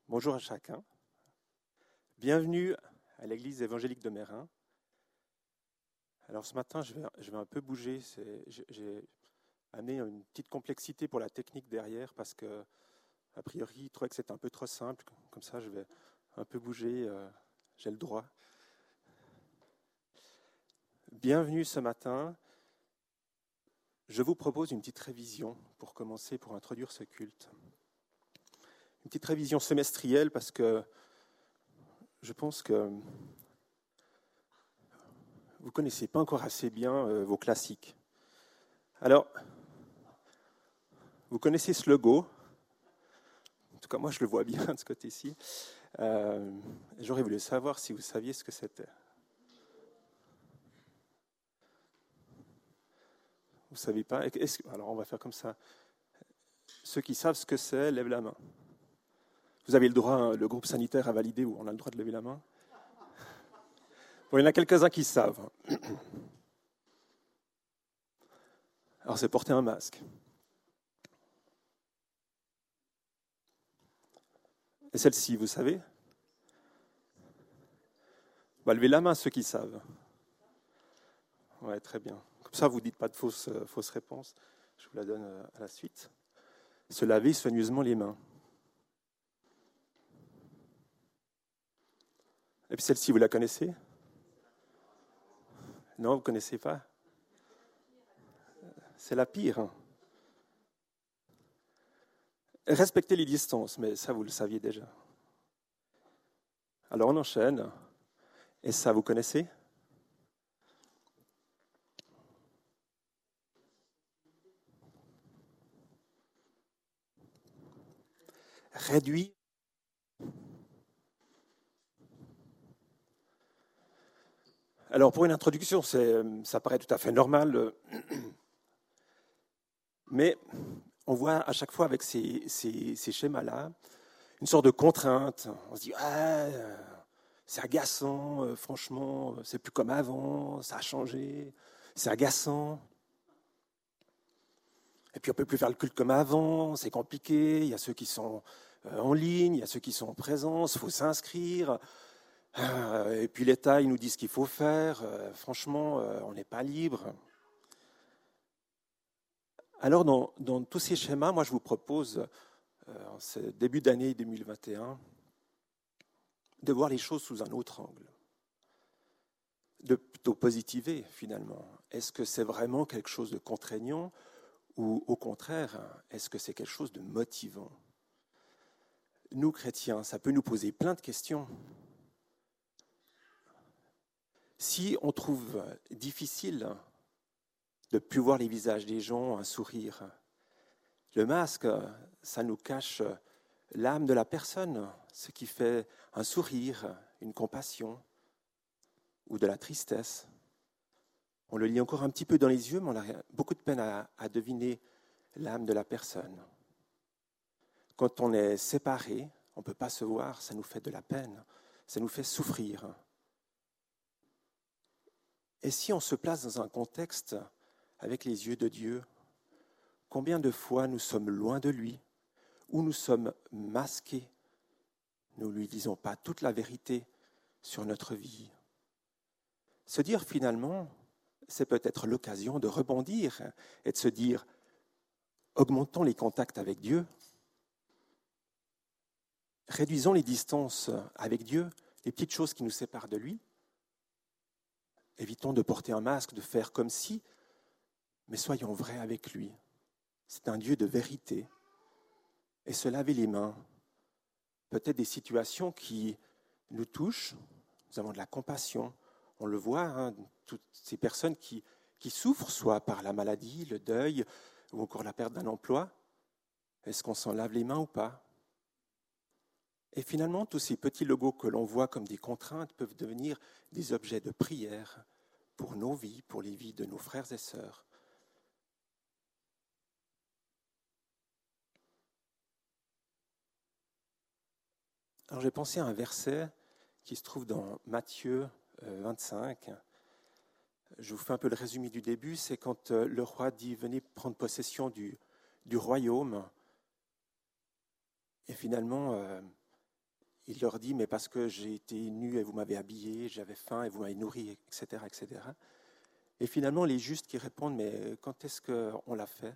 Bonjour à chacun. Bienvenue à l'église évangélique de Meyrin. Alors ce matin, je vais un peu bouger. J'ai amené une petite complexité pour la technique derrière parce que, a priori, je trouvais que c'était un peu trop simple. Comme ça, je vais un peu bouger. J'ai le droit. Bienvenue ce matin. Je vous propose une petite révision pour commencer, pour introduire ce culte. Une petite révision semestrielle parce que je pense que vous ne connaissez pas encore assez bien vos classiques. Alors, vous connaissez ce logo. En tout cas, moi, je le vois bien de ce côté-ci. J'aurais voulu savoir si vous saviez ce que c'était. Vous ne savez pas? Alors, on va faire comme ça. Ceux qui savent ce que c'est, lèvent la main. Vous avez le droit, hein, le groupe sanitaire a validé où on a le droit de lever la main. Bon, il y en a quelques-uns qui savent. Alors, c'est porter un masque. Et celle-ci, vous savez? Bah, levez la main, ceux qui savent. Ouais, très bien. Comme ça, vous ne dites pas de fausses réponses. Je vous la donne à la suite. Se laver soigneusement les mains. Et puis celle-ci, vous la connaissez? Non, vous ne connaissez pas? C'est la pire. Respectez les distances, mais ça, vous le saviez déjà. Alors, on enchaîne. Et ça, vous connaissez? Réduire. Alors, pour une introduction, ça paraît tout à fait normal. Mais on voit à chaque fois avec ces schémas-là une sorte de contrainte. On se dit, c'est agaçant, franchement, c'est plus comme avant, ça a changé, c'est agaçant. Et puis on ne peut plus faire le culte comme avant, c'est compliqué, il y a ceux qui sont en ligne, il y a ceux qui sont en présence, il faut s'inscrire. Et puis l'État, il nous dit ce qu'il faut faire. Franchement, on n'est pas libre. Alors dans tous ces schémas, moi je vous propose, en ce début d'année 2021, de voir les choses sous un autre angle, de plutôt positiver finalement. Est-ce que c'est vraiment quelque chose de contraignant ou au contraire, est-ce que c'est quelque chose de motivant? Nous, chrétiens, ça peut nous poser plein de questions. Si on trouve difficile de ne plus voir les visages des gens, un sourire, le masque, ça nous cache l'âme de la personne, ce qui fait un sourire, une compassion ou de la tristesse. On le lit encore un petit peu dans les yeux, mais on a beaucoup de peine à deviner l'âme de la personne. Quand on est séparé, on ne peut pas se voir, ça nous fait de la peine, ça nous fait souffrir. Et si on se place dans un contexte avec les yeux de Dieu, combien de fois nous sommes loin de lui, ou nous sommes masqués, nous ne lui disons pas toute la vérité sur notre vie. Se dire finalement, c'est peut-être l'occasion de rebondir et de se dire, augmentons les contacts avec Dieu, réduisons les distances avec Dieu, les petites choses qui nous séparent de lui, évitons de porter un masque, de faire comme si, mais soyons vrais avec lui. C'est un Dieu de vérité. Et se laver les mains, peut-être des situations qui nous touchent, nous avons de la compassion. On le voit, toutes ces personnes qui souffrent, soit par la maladie, le deuil, ou encore la perte d'un emploi. Est-ce qu'on s'en lave les mains ou pas? Et finalement, tous ces petits logos que l'on voit comme des contraintes peuvent devenir des objets de prière pour nos vies, pour les vies de nos frères et sœurs. Alors j'ai pensé à un verset qui se trouve dans Matthieu 25. Je vous fais un peu le résumé du début. C'est quand le roi dit « Venez prendre possession du royaume ». Et finalement, il leur dit, mais parce que j'ai été nu et vous m'avez habillé, j'avais faim et vous m'avez nourri, etc., etc. Et finalement, les justes qui répondent, mais quand est-ce qu'on l'a fait?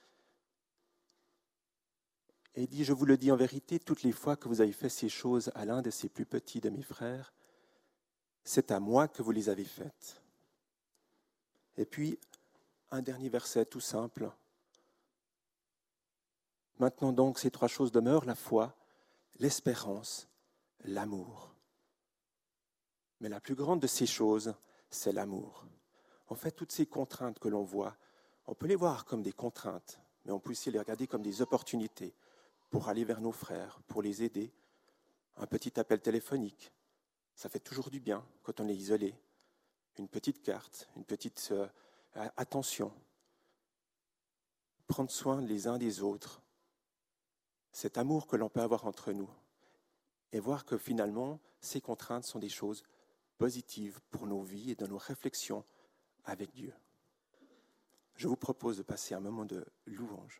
Et il dit, je vous le dis en vérité, toutes les fois que vous avez fait ces choses à l'un de ces plus petits de mes frères, c'est à moi que vous les avez faites. Et puis, un dernier verset tout simple. Maintenant donc, ces trois choses demeurent, la foi, l'espérance, l'amour. Mais la plus grande de ces choses, c'est l'amour. En fait, toutes ces contraintes que l'on voit, on peut les voir comme des contraintes, mais on peut aussi les regarder comme des opportunités pour aller vers nos frères, pour les aider. Un petit appel téléphonique, ça fait toujours du bien quand on est isolé. Une petite carte, une petite attention. Prendre soin les uns des autres. Cet amour que l'on peut avoir entre nous. Et voir que finalement, ces contraintes sont des choses positives pour nos vies et dans nos réflexions avec Dieu. Je vous propose de passer un moment de louange.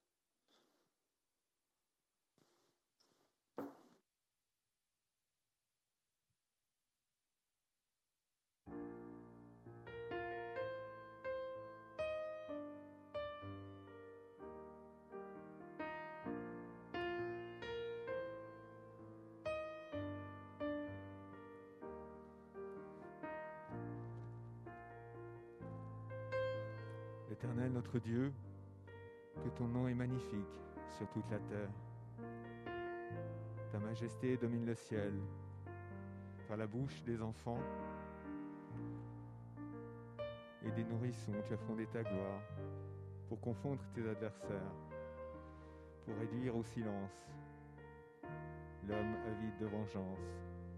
Éternel notre Dieu, que ton nom est magnifique sur toute la terre. Ta majesté domine le ciel. Par la bouche des enfants et des nourrissons, tu as fondé ta gloire pour confondre tes adversaires, pour réduire au silence l'homme avide de vengeance.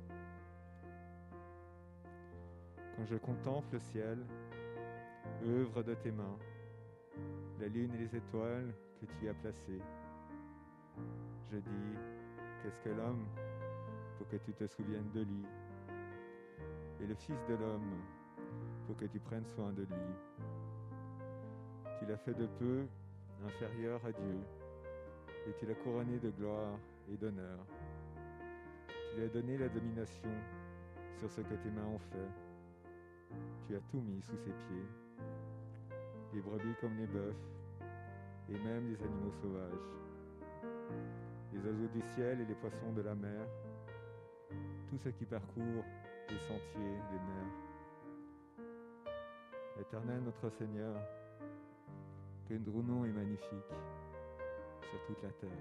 Quand je contemple le ciel, œuvre de tes mains, la lune et les étoiles que tu y as placées, je dis, qu'est-ce que l'homme pour que tu te souviennes de lui, et le Fils de l'homme pour que tu prennes soin de lui. Tu l'as fait de peu inférieur à Dieu, et tu l'as couronné de gloire et d'honneur. Tu lui as donné la domination sur ce que tes mains ont fait. Tu as tout mis sous ses pieds, les brebis comme les bœufs, et même les animaux sauvages, les oiseaux du ciel et les poissons de la mer, tout ce qui parcourt les sentiers des mers. Éternel notre Seigneur, que ton nom est magnifique sur toute la terre.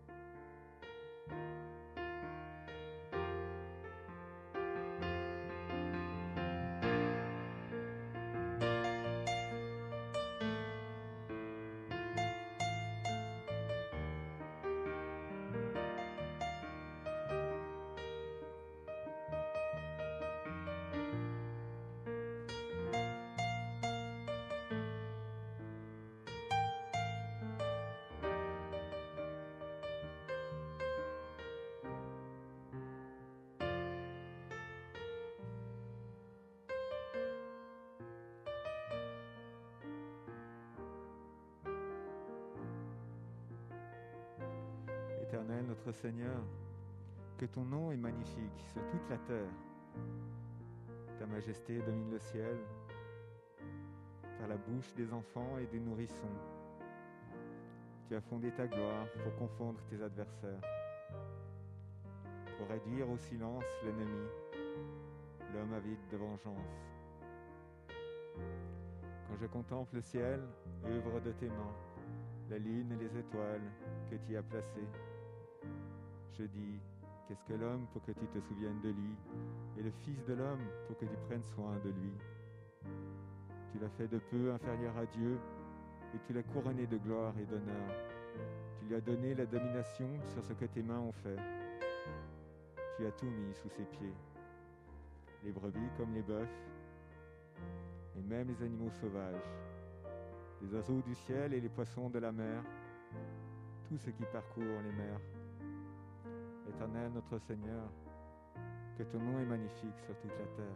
Éternel notre Seigneur, que ton nom est magnifique sur toute la terre. Ta majesté domine le ciel, par la bouche des enfants et des nourrissons. Tu as fondé ta gloire pour confondre tes adversaires, pour réduire au silence l'ennemi, l'homme avide de vengeance. Quand je contemple le ciel, œuvre de tes mains, la lune et les étoiles que tu as placées, je dis, qu'est-ce que l'homme pour que tu te souviennes de lui, et le Fils de l'homme pour que tu prennes soin de lui. Tu l'as fait de peu inférieur à Dieu, et tu l'as couronné de gloire et d'honneur. Tu lui as donné la domination sur ce que tes mains ont fait. Tu as tout mis sous ses pieds, les brebis comme les bœufs, et même les animaux sauvages, les oiseaux du ciel et les poissons de la mer, tout ce qui parcourt les mers. Éternel notre Seigneur, que ton nom est magnifique sur toute la terre.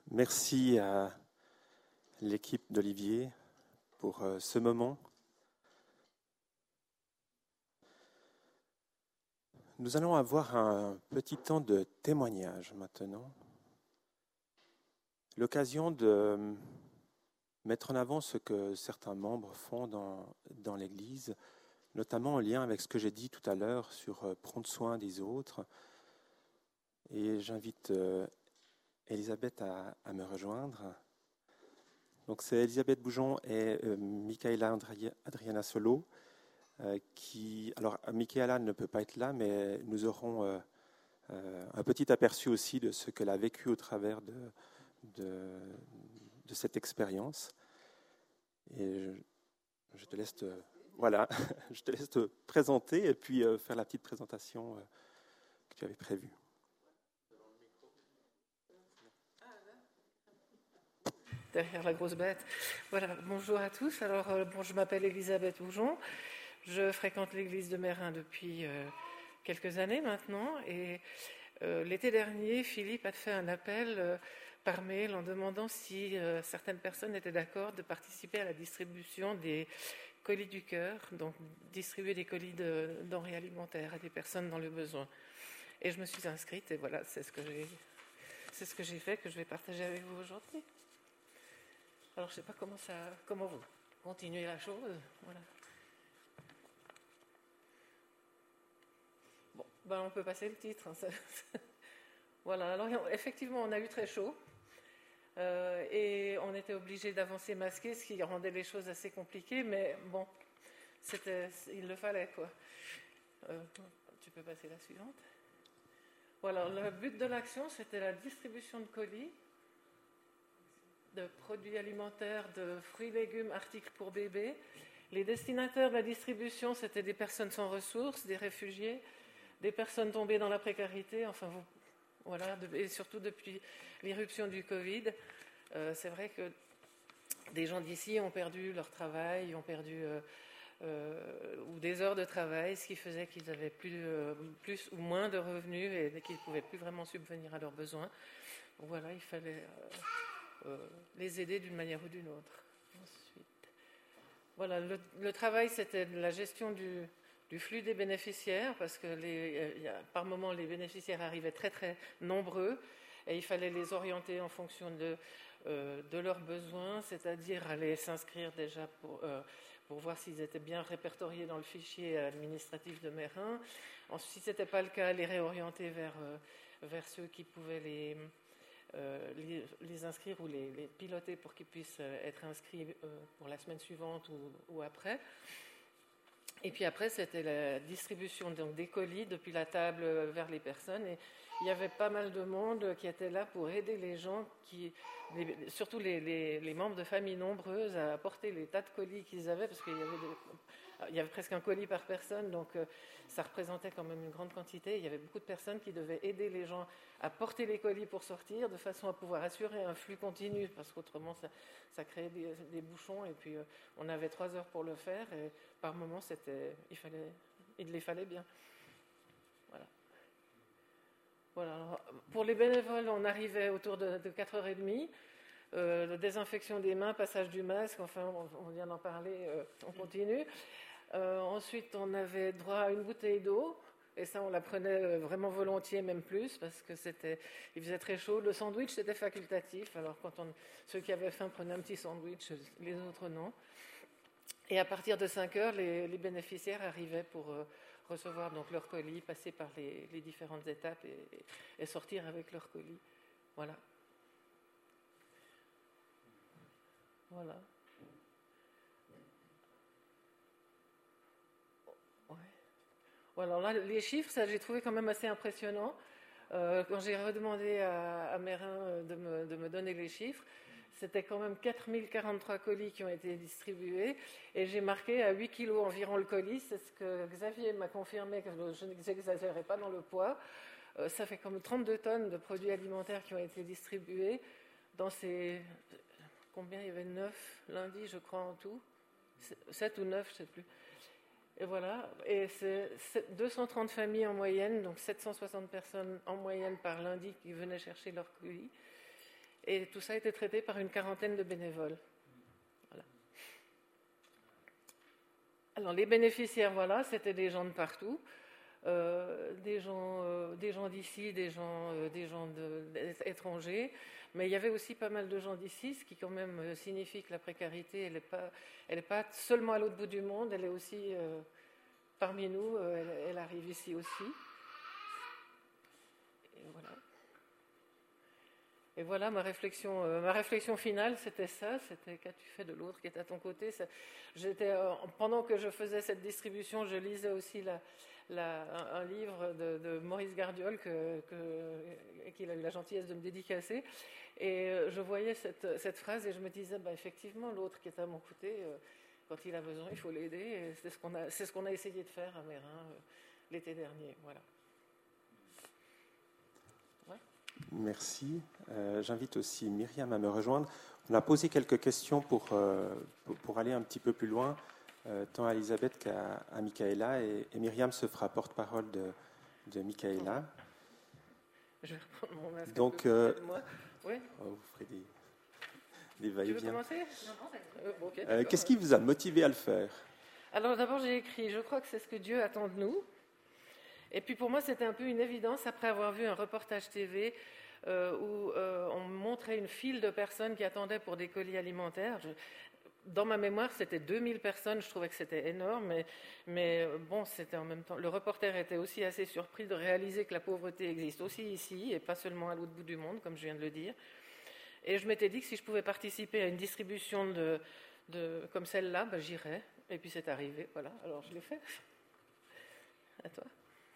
Merci à l'équipe d'Olivier pour ce moment. Nous allons avoir un petit temps de témoignage maintenant. L'occasion de mettre en avant ce que certains membres font dans l'Église, notamment en lien avec ce que j'ai dit tout à l'heure sur prendre soin des autres. Et j'invite Elisabeth à me rejoindre. Donc c'est Elisabeth Boujon et Michaela Adriana Solo alors Michaela ne peut pas être là, mais nous aurons un petit aperçu aussi de ce qu'elle a vécu au travers de cette expérience. Et je te laisse je te laisse te présenter et puis faire la petite présentation que tu avais prévue. Derrière la grosse bête. Voilà, bonjour à tous. Alors, je m'appelle Elisabeth Boujon. Je fréquente l'église de Meyrin depuis quelques années maintenant. Et l'été dernier, Philippe a fait un appel par mail en demandant si certaines personnes étaient d'accord de participer à la distribution des colis du cœur, donc distribuer des colis de denrées alimentaires à des personnes dans le besoin. Et je me suis inscrite et voilà, c'est ce que j'ai fait, que je vais partager avec vous aujourd'hui. Alors, je ne sais pas comment vous continuez la chose. Voilà. Bon, on peut passer le titre. Voilà, alors effectivement, on a eu très chaud. Et on était obligé d'avancer masqué, ce qui rendait les choses assez compliquées. Mais bon, il le fallait, quoi. Tu peux passer la suivante. Voilà, le but de l'action, c'était la distribution de colis, de produits alimentaires, de fruits, légumes, articles pour bébés. Les destinataires de la distribution, c'était des personnes sans ressources, des réfugiés, des personnes tombées dans la précarité, voilà, et surtout depuis l'irruption du Covid. C'est vrai que des gens d'ici ont perdu leur travail, ont perdu ou des heures de travail, ce qui faisait qu'ils avaient plus ou moins de revenus et qu'ils ne pouvaient plus vraiment subvenir à leurs besoins. Voilà, il fallait les aider d'une manière ou d'une autre. Ensuite, voilà, le travail, c'était la gestion du flux des bénéficiaires, parce que par moments, les bénéficiaires arrivaient très, très nombreux, et il fallait les orienter en fonction de leurs besoins, c'est-à-dire aller s'inscrire déjà pour voir s'ils étaient bien répertoriés dans le fichier administratif de Meyrin. Ensuite, si ce n'était pas le cas, les réorienter vers ceux qui pouvaient les inscrire ou les piloter pour qu'ils puissent être inscrits pour la semaine suivante ou après. Et puis après, c'était la distribution donc, des colis depuis la table vers les personnes. Et il y avait pas mal de monde qui était là pour aider les gens, surtout les membres de familles nombreuses, à apporter les tas de colis qu'ils avaient, parce qu'il y avait presque un colis par personne, donc ça représentait quand même une grande quantité. Il y avait beaucoup de personnes qui devaient aider les gens à porter les colis pour sortir, de façon à pouvoir assurer un flux continu, parce qu'autrement ça créait des bouchons, et puis on avait 3 heures pour le faire, et par moment il les fallait bien. Voilà. Alors, pour les bénévoles, on arrivait autour de 4h30. Désinfection des mains, passage du masque, enfin on vient d'en parler, on continue. Ensuite, on avait droit à une bouteille d'eau, et ça on la prenait vraiment volontiers, même plus, parce que il faisait très chaud. Le sandwich, c'était facultatif, alors ceux qui avaient faim prenaient un petit sandwich, les autres non. Et à partir de 5h, les bénéficiaires arrivaient pour recevoir donc leur colis, passer par les différentes étapes et sortir avec leur colis. Voilà. Voilà. Ouais. Voilà, là, les chiffres, ça j'ai trouvé quand même assez impressionnant. Quand j'ai redemandé à Meyrin de me donner les chiffres, c'était quand même 4043 colis qui ont été distribués, et j'ai marqué à 8 kilos environ le colis. C'est ce que Xavier m'a confirmé, que je n'exagérais pas dans le poids. Ça fait comme 32 tonnes de produits alimentaires qui ont été distribués dans ces... Combien il y avait 9 lundi, je crois, en tout. 7 ou 9, je ne sais plus. Et voilà, et c'est 230 familles en moyenne, donc 760 personnes en moyenne par lundi qui venaient chercher leur colis. Et tout ça a été traité par une quarantaine de bénévoles. Voilà. Alors les bénéficiaires, voilà, c'était des gens de partout, des gens d'ici, des gens étrangers, mais il y avait aussi pas mal de gens d'ici, ce qui quand même signifie que la précarité, elle n'est pas seulement à l'autre bout du monde, elle est aussi parmi nous, elle arrive ici aussi. Et voilà. Et voilà ma réflexion finale, c'était ça, c'était qu'as-tu fait de l'autre qui est à ton côté. Pendant que je faisais cette distribution, je lisais aussi un livre de Maurice Gardiol qu'il a eu la gentillesse de me dédicacer. Et je voyais cette phrase et je me disais, effectivement, l'autre qui est à mon côté, quand il a besoin, il faut l'aider. Et c'est ce qu'on a essayé de faire à Mérin l'été dernier. Voilà. Merci. J'invite aussi Myriam à me rejoindre. On a posé quelques questions pour aller un petit peu plus loin, tant à Elisabeth qu'à Michaela, et Myriam se fera porte-parole de Michaela. Je vais reprendre mon masque. Donc, moi. Oui. Vous ferez des va-et-vient. Tu veux commencer ? Non, okay, qu'est-ce qui vous a motivé à le faire ? Alors d'abord, j'ai écrit « Je crois que c'est ce que Dieu attend de nous ». Et puis pour moi, c'était un peu une évidence après avoir vu un reportage TV où on montrait une file de personnes qui attendaient pour des colis alimentaires. Dans ma mémoire, c'était 2000 personnes, je trouvais que c'était énorme, mais bon, c'était en même temps... Le reporter était aussi assez surpris de réaliser que la pauvreté existe aussi ici, et pas seulement à l'autre bout du monde, comme je viens de le dire. Et je m'étais dit que si je pouvais participer à une distribution comme celle-là, j'irais. Et puis c'est arrivé, voilà, alors je l'ai fait. À toi.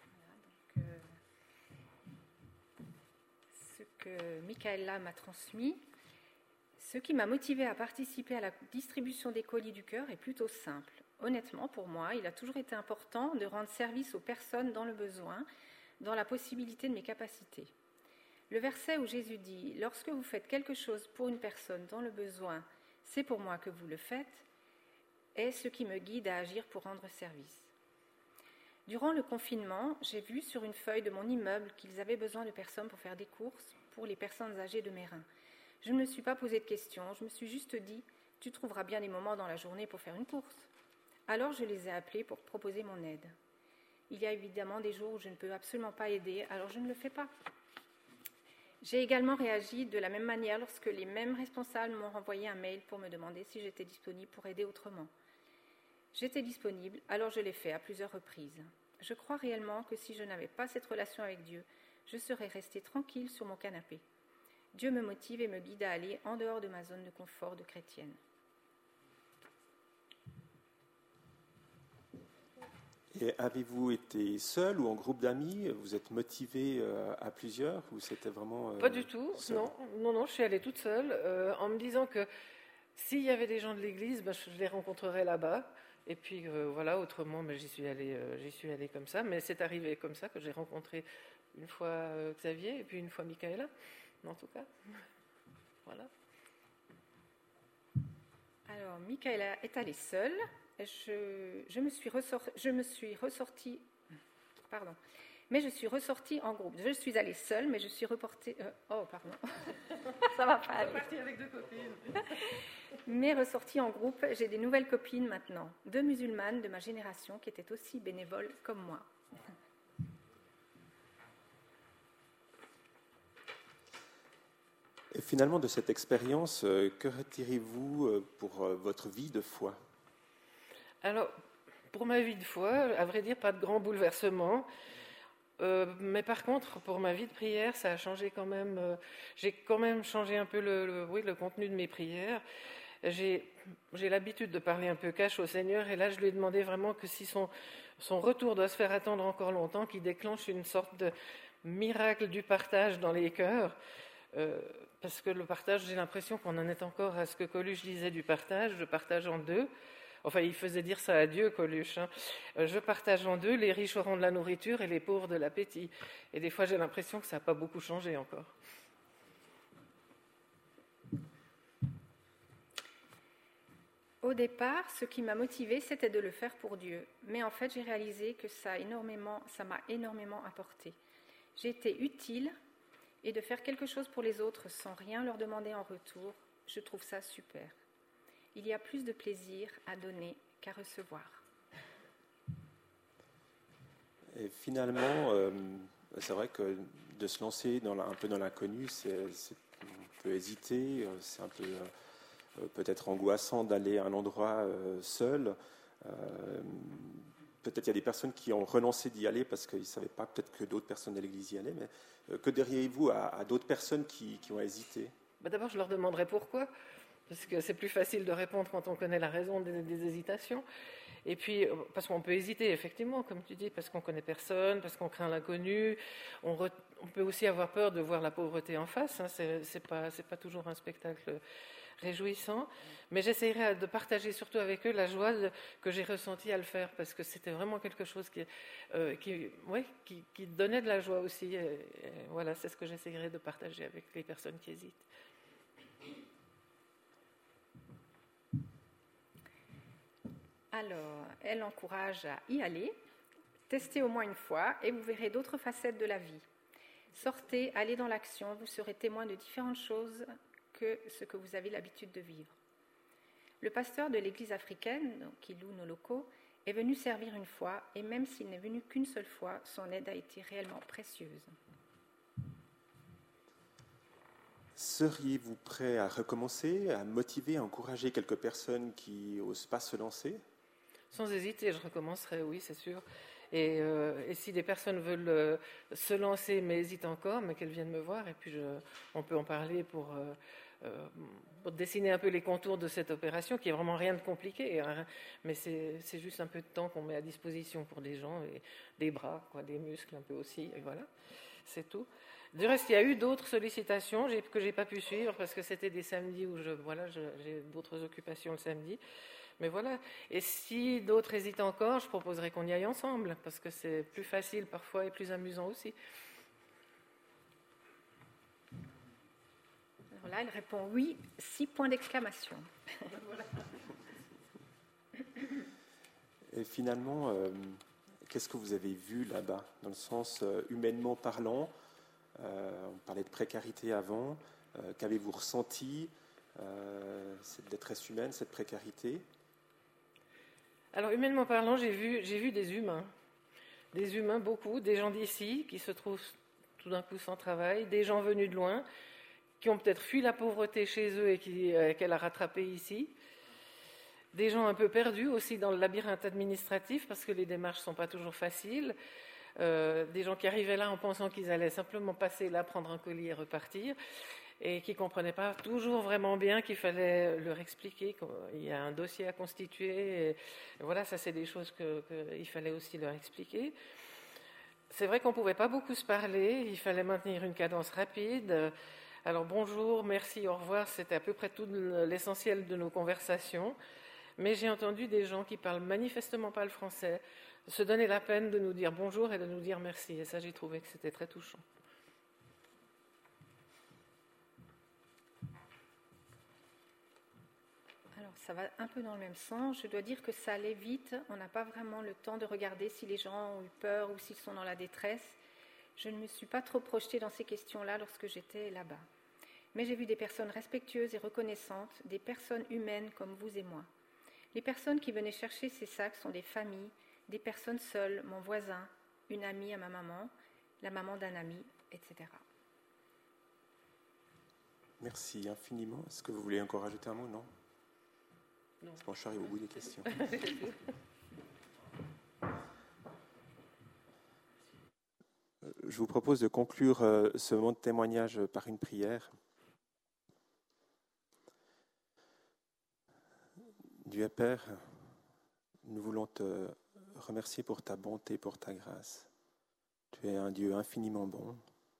Ce que Michaela m'a transmis, ce qui m'a motivée à participer à la distribution des colis du cœur est plutôt simple. Honnêtement, pour moi, il a toujours été important de rendre service aux personnes dans le besoin, dans la possibilité de mes capacités. Le verset où Jésus dit « Lorsque vous faites quelque chose pour une personne dans le besoin, c'est pour moi que vous le faites », est ce qui me guide à agir pour rendre service. Durant le confinement, j'ai vu sur une feuille de mon immeuble qu'ils avaient besoin de personnes pour faire des courses pour les personnes âgées de Mérin. Je ne me suis pas posé de questions, je me suis juste dit « Tu trouveras bien des moments dans la journée pour faire une course ». Alors je les ai appelés pour proposer mon aide. Il y a évidemment des jours où je ne peux absolument pas aider, alors je ne le fais pas. J'ai également réagi de la même manière lorsque les mêmes responsables m'ont renvoyé un mail pour me demander si j'étais disponible pour aider autrement. J'étais disponible, alors je l'ai fait à plusieurs reprises. Je crois réellement que si je n'avais pas cette relation avec Dieu, je serais restée tranquille sur mon canapé. Dieu me motive et me guide à aller en dehors de ma zone de confort de chrétienne. Et avez-vous été seul ou en groupe d'amis ? Vous êtes motivé à plusieurs ou c'était vraiment Pas du tout, seul ? Non, je suis allée toute seule en me disant que s'il y avait des gens de l'église, je les rencontrerais là-bas. Et puis voilà, autrement, j'y suis allée comme ça. Mais c'est arrivé comme ça que j'ai rencontré une fois Xavier et puis une fois Michaela, en tout cas. Voilà. Alors, Michaela est allée seule. Je me suis ressortie en groupe. Je suis allée seule, mais je suis reportée... Ça va pas aller. Partie avec 2 copines. Mais ressortie en groupe, j'ai des nouvelles copines maintenant, 2 musulmanes de ma génération qui étaient aussi bénévoles comme moi. Et finalement, de cette expérience, que retirez-vous pour votre vie de foi ? Alors, pour ma vie de foi, à vrai dire, pas de grand bouleversement. Mais par contre, pour ma vie de prière, ça a changé quand même. J'ai quand même changé un peu le contenu de mes prières. J'ai l'habitude de parler un peu cash au Seigneur, et là, je lui ai demandé vraiment que si son retour doit se faire attendre encore longtemps, qu'il déclenche une sorte de miracle du partage dans les cœurs. Parce que le partage, j'ai l'impression qu'on en est encore à ce que Coluche disait du partage, je partage en 2. Enfin, il faisait dire ça à Dieu, Coluche. Je partage en 2, les riches auront de la nourriture et les pauvres de l'appétit. Et des fois, j'ai l'impression que ça n'a pas beaucoup changé encore. Au départ, ce qui m'a motivée, c'était de le faire pour Dieu. Mais en fait, j'ai réalisé que ça m'a énormément apporté. J'ai été utile et de faire quelque chose pour les autres sans rien leur demander en retour, je trouve ça super. Il y a plus de plaisir à donner qu'à recevoir. Et finalement, c'est vrai que de se lancer un peu dans l'inconnu, on peut hésiter, c'est un peu peut-être angoissant d'aller à un endroit seul. Peut-être il y a des personnes qui ont renoncé d'y aller parce qu'ils ne savaient pas, peut-être que d'autres personnes de l'Église y allaient, mais que diriez-vous à d'autres personnes qui ont hésité? D'abord, je leur demanderai pourquoi, parce que c'est plus facile de répondre quand on connaît la raison des hésitations. Et puis, parce qu'on peut hésiter, effectivement, comme tu dis, parce qu'on ne connaît personne, parce qu'on craint l'inconnu. On peut aussi avoir peur de voir la pauvreté en face. Hein, c'est pas toujours un spectacle réjouissant. Mais j'essaierai de partager surtout avec eux la joie que j'ai ressentie à le faire, parce que c'était vraiment quelque chose qui donnait de la joie aussi. Et voilà, c'est ce que j'essaierai de partager avec les personnes qui hésitent. Alors, elle encourage à y aller, testez au moins une fois et vous verrez d'autres facettes de la vie. Sortez, allez dans l'action, vous serez témoin de différentes choses que ce que vous avez l'habitude de vivre. Le pasteur de l'église africaine, qui loue nos locaux, est venu servir une fois et même s'il n'est venu qu'une seule fois, son aide a été réellement précieuse. Seriez-vous prêt à recommencer, à motiver, à encourager quelques personnes qui n'osent pas se lancer? Sans hésiter, je recommencerai, oui, c'est sûr. Et si des personnes veulent se lancer mais hésitent encore, mais qu'elles viennent me voir, et puis on peut en parler pour dessiner un peu les contours de cette opération, qui est vraiment rien de compliqué, hein, mais c'est juste un peu de temps qu'on met à disposition pour des gens, et des bras, des muscles un peu aussi, et voilà, c'est tout. Du reste, il y a eu d'autres sollicitations que j'ai pas pu suivre parce que c'était des samedis où j'ai d'autres occupations le samedi. Mais voilà. Et si d'autres hésitent encore, je proposerais qu'on y aille ensemble parce que c'est plus facile parfois et plus amusant aussi. Alors là, elle répond oui, 6 points d'exclamation. Voilà. Et finalement, qu'est-ce que vous avez vu là-bas, dans le sens humainement parlant? On parlait de précarité avant. Qu'avez-vous ressenti, cette détresse humaine, cette précarité? Alors, humainement parlant, j'ai vu des humains beaucoup, des gens d'ici qui se trouvent tout d'un coup sans travail, des gens venus de loin, qui ont peut-être fui la pauvreté chez eux et qu'elle a rattrapé ici, des gens un peu perdus aussi dans le labyrinthe administratif parce que les démarches ne sont pas toujours faciles, des gens qui arrivaient là en pensant qu'ils allaient simplement passer là, prendre un colis et repartir, et qui ne comprenaient pas toujours vraiment bien qu'il fallait leur expliquer qu'il y a un dossier à constituer. Et voilà, ça c'est des choses qu'il fallait aussi leur expliquer. C'est vrai qu'on ne pouvait pas beaucoup se parler, il fallait maintenir une cadence rapide. Alors bonjour, merci, au revoir, c'était à peu près tout l'essentiel de nos conversations. Mais j'ai entendu des gens qui parlent manifestement pas le français se donner la peine de nous dire bonjour et de nous dire merci. Et ça, j'ai trouvé que c'était très touchant. Alors, ça va un peu dans le même sens. Je dois dire que ça allait vite. On n'a pas vraiment le temps de regarder si les gens ont eu peur ou s'ils sont dans la détresse. Je ne me suis pas trop projetée dans ces questions-là lorsque j'étais là-bas. Mais j'ai vu des personnes respectueuses et reconnaissantes, des personnes humaines comme vous et moi. Les personnes qui venaient chercher ces sacs sont des familles, des personnes seules, mon voisin, une amie à ma maman, la maman d'un ami, etc. Merci infiniment. Est-ce que vous voulez encore ajouter un mot? Non. Non. Bon, je suis arrivé au bout des questions. Je vous propose de conclure ce moment de témoignage par une prière. Dieu Père, nous voulons te remercier pour ta bonté, pour ta grâce. Tu es un Dieu infiniment bon.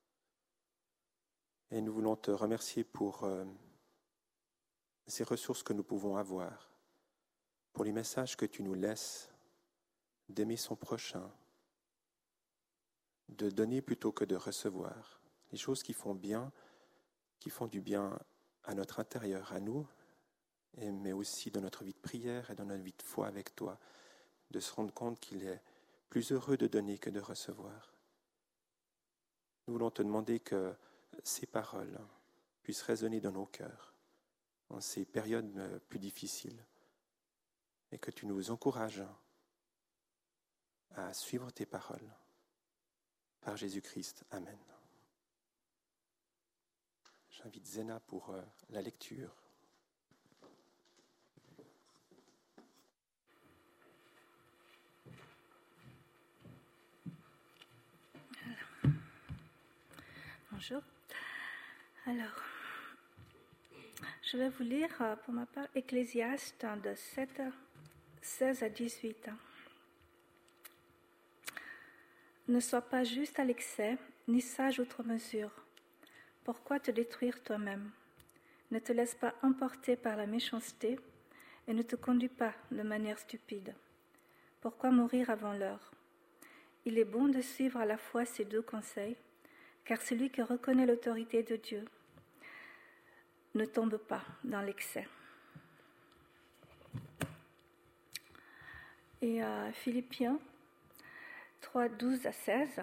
Et nous voulons te remercier pour ces ressources que nous pouvons avoir, pour les messages que tu nous laisses, d'aimer son prochain, de donner plutôt que de recevoir, les choses qui font bien, qui font du bien à notre intérieur, à nous, mais aussi dans notre vie de prière et dans notre vie de foi avec toi, de se rendre compte qu'il est plus heureux de donner que de recevoir. Nous voulons te demander que ces paroles puissent résonner dans nos cœurs en ces périodes plus difficiles et que tu nous encourages à suivre tes paroles. Par Jésus-Christ. Amen. J'invite Zéna pour la lecture. Bonjour. Alors, je vais vous lire pour ma part Ecclésiaste de 16 à 18. Ne sois pas juste à l'excès, ni sage outre mesure. Pourquoi te détruire toi-même ? Ne te laisse pas emporter par la méchanceté et ne te conduis pas de manière stupide. Pourquoi mourir avant l'heure ? Il est bon de suivre à la fois ces deux conseils, car celui qui reconnaît l'autorité de Dieu ne tombe pas dans l'excès. Et Philippiens 3, 12 à 16.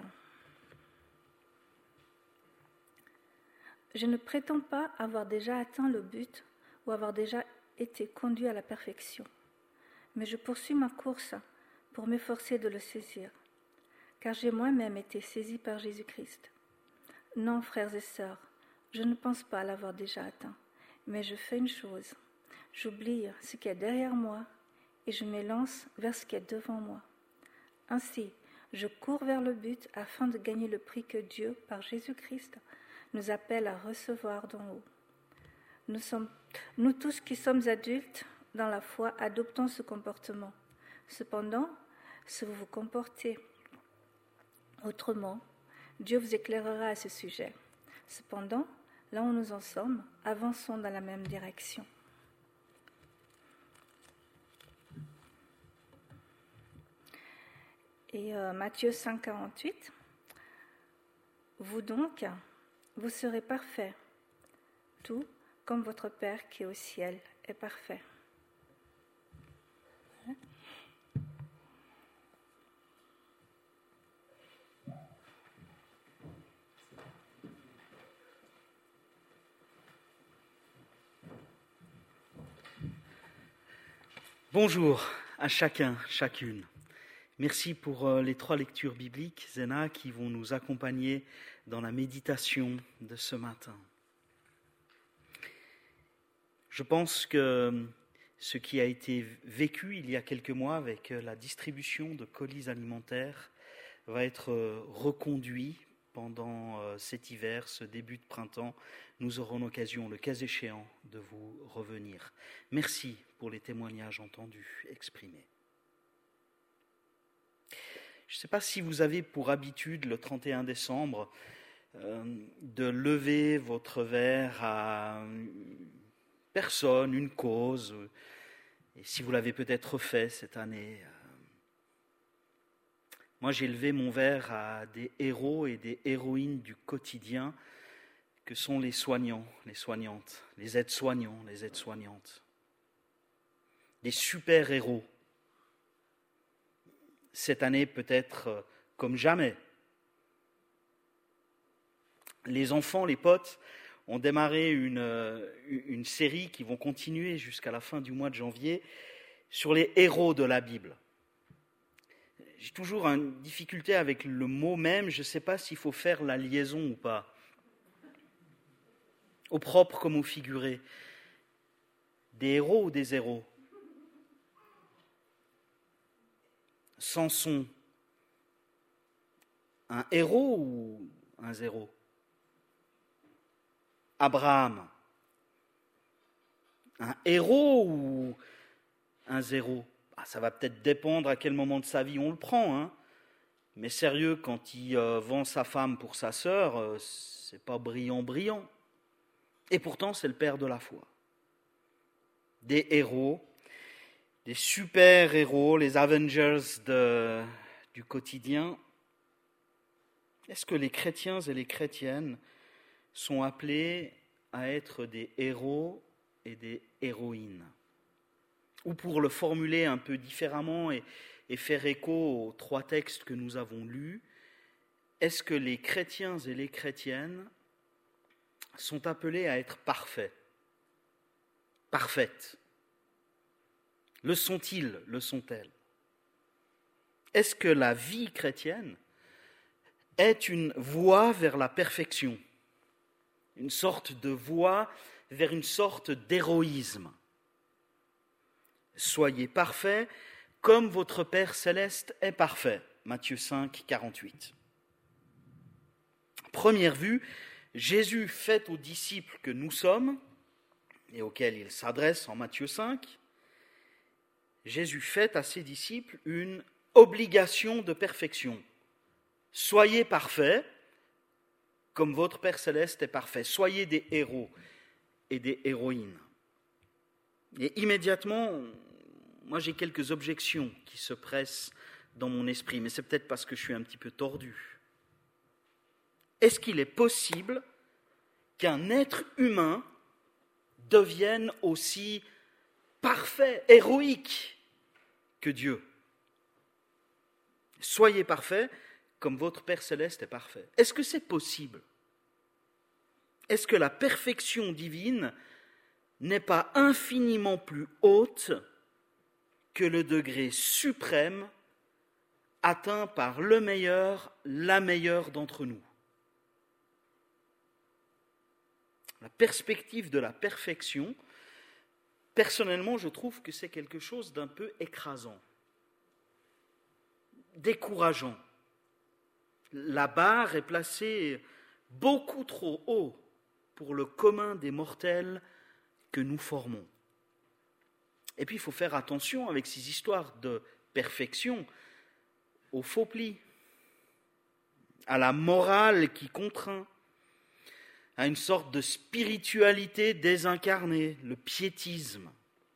Je ne prétends pas avoir déjà atteint le but ou avoir déjà été conduit à la perfection, mais je poursuis ma course pour m'efforcer de le saisir, car j'ai moi-même été saisi par Jésus-Christ. Non, frères et sœurs, je ne pense pas l'avoir déjà atteint, mais je fais une chose. J'oublie ce qui est derrière moi et je m'élance vers ce qui est devant moi. Ainsi, je cours vers le but afin de gagner le prix que Dieu, par Jésus-Christ, nous appelle à recevoir d'en haut. Nous tous qui sommes adultes dans la foi adoptons ce comportement. Cependant, si vous vous comportez autrement, Dieu vous éclairera à ce sujet. Cependant, là où nous en sommes, avançons dans la même direction. Et Matthieu 5, 48. Vous donc, vous serez parfaits, tout comme votre Père qui est au ciel est parfait. Bonjour à chacun, chacune. Merci pour les 3 lectures bibliques, Zéna, qui vont nous accompagner dans la méditation de ce matin. Je pense que ce qui a été vécu il y a quelques mois avec la distribution de colis alimentaires va être reconduit pendant cet hiver, ce début de printemps. Nous aurons l'occasion, le cas échéant, de vous revenir. Merci pour les témoignages entendus, exprimés. Je ne sais pas si vous avez pour habitude, le 31 décembre, de lever votre verre à une personne, une cause, et si vous l'avez peut-être fait cette année. Moi, j'ai levé mon verre à des héros et des héroïnes du quotidien que sont les soignants, les soignantes, les aides-soignants, les aides-soignantes. Des super-héros. Cette année, peut-être comme jamais. Les enfants, les potes, ont démarré une série qui vont continuer jusqu'à la fin du mois de janvier sur les héros de la Bible. J'ai toujours une difficulté avec le mot même, je ne sais pas s'il faut faire la liaison ou pas. Au propre comme au figuré. Des héros ou des zéros ? Samson, un héros ou un zéro ? Abraham, un héros ou un zéro ? Ça va peut-être dépendre à quel moment de sa vie on le prend, hein. Mais sérieux, quand il vend sa femme pour sa sœur, c'est pas brillant. Et pourtant, c'est le père de la foi. Des héros, des super-héros, les Avengers du quotidien. Est-ce que les chrétiens et les chrétiennes sont appelés à être des héros et des héroïnes ? Ou pour le formuler un peu différemment et faire écho aux 3 textes que nous avons lus, est-ce que les chrétiens et les chrétiennes sont appelés à être parfaits, parfaites. Le sont-ils, le sont-elles? Est-ce que la vie chrétienne est une voie vers la perfection, une sorte de voie vers une sorte d'héroïsme? Soyez parfaits comme votre Père céleste est parfait. Matthieu 5, 48. Première vue, Jésus fait aux disciples que nous sommes, et auxquels il s'adresse en Matthieu 5, Jésus fait à ses disciples une obligation de perfection. Soyez parfaits, comme votre Père céleste est parfait. Soyez des héros et des héroïnes. Et immédiatement, moi j'ai quelques objections qui se pressent dans mon esprit, mais c'est peut-être parce que je suis un petit peu tordu. Est-ce qu'il est possible qu'un être humain devienne aussi parfait, héroïque que Dieu? Soyez parfaits comme votre Père céleste est parfait. Est-ce que c'est possible? Est-ce que la perfection divine n'est pas infiniment plus haute que le degré suprême atteint par le meilleur, la meilleure d'entre nous? La perspective de la perfection, personnellement, je trouve que c'est quelque chose d'un peu écrasant, décourageant. La barre est placée beaucoup trop haut pour le commun des mortels que nous formons. Et puis il faut faire attention avec ces histoires de perfection aux faux plis, à la morale qui contraint, à une sorte de spiritualité désincarnée, le piétisme.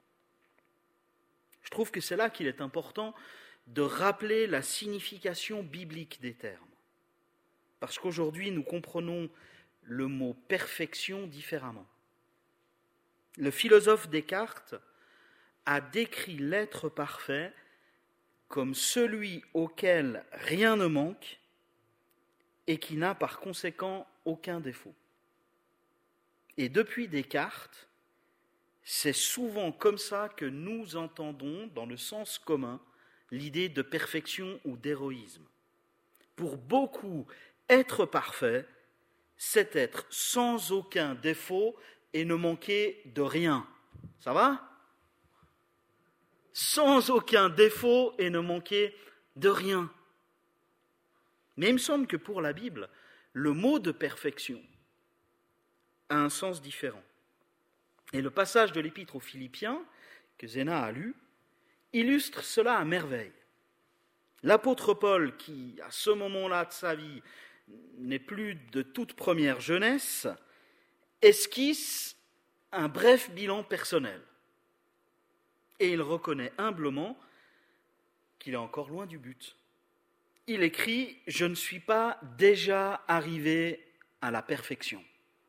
Je trouve que c'est là qu'il est important de rappeler la signification biblique des termes. Parce qu'aujourd'hui, nous comprenons le mot perfection différemment. Le philosophe Descartes a décrit l'être parfait comme celui auquel rien ne manque et qui n'a par conséquent aucun défaut. Et depuis Descartes, c'est souvent comme ça que nous entendons, dans le sens commun, l'idée de perfection ou d'héroïsme. Pour beaucoup, être parfait, c'est être sans aucun défaut et ne manquer de rien. Ça va? Sans aucun défaut et ne manquer de rien. Mais il me semble que pour la Bible, le mot de perfection a un sens différent. Et le passage de l'Épître aux Philippiens, que Zéna a lu, illustre cela à merveille. L'apôtre Paul, qui à ce moment-là de sa vie n'est plus de toute première jeunesse, esquisse un bref bilan personnel. Et il reconnaît humblement qu'il est encore loin du but. Il écrit « Je ne suis pas déjà arrivé à la perfection ».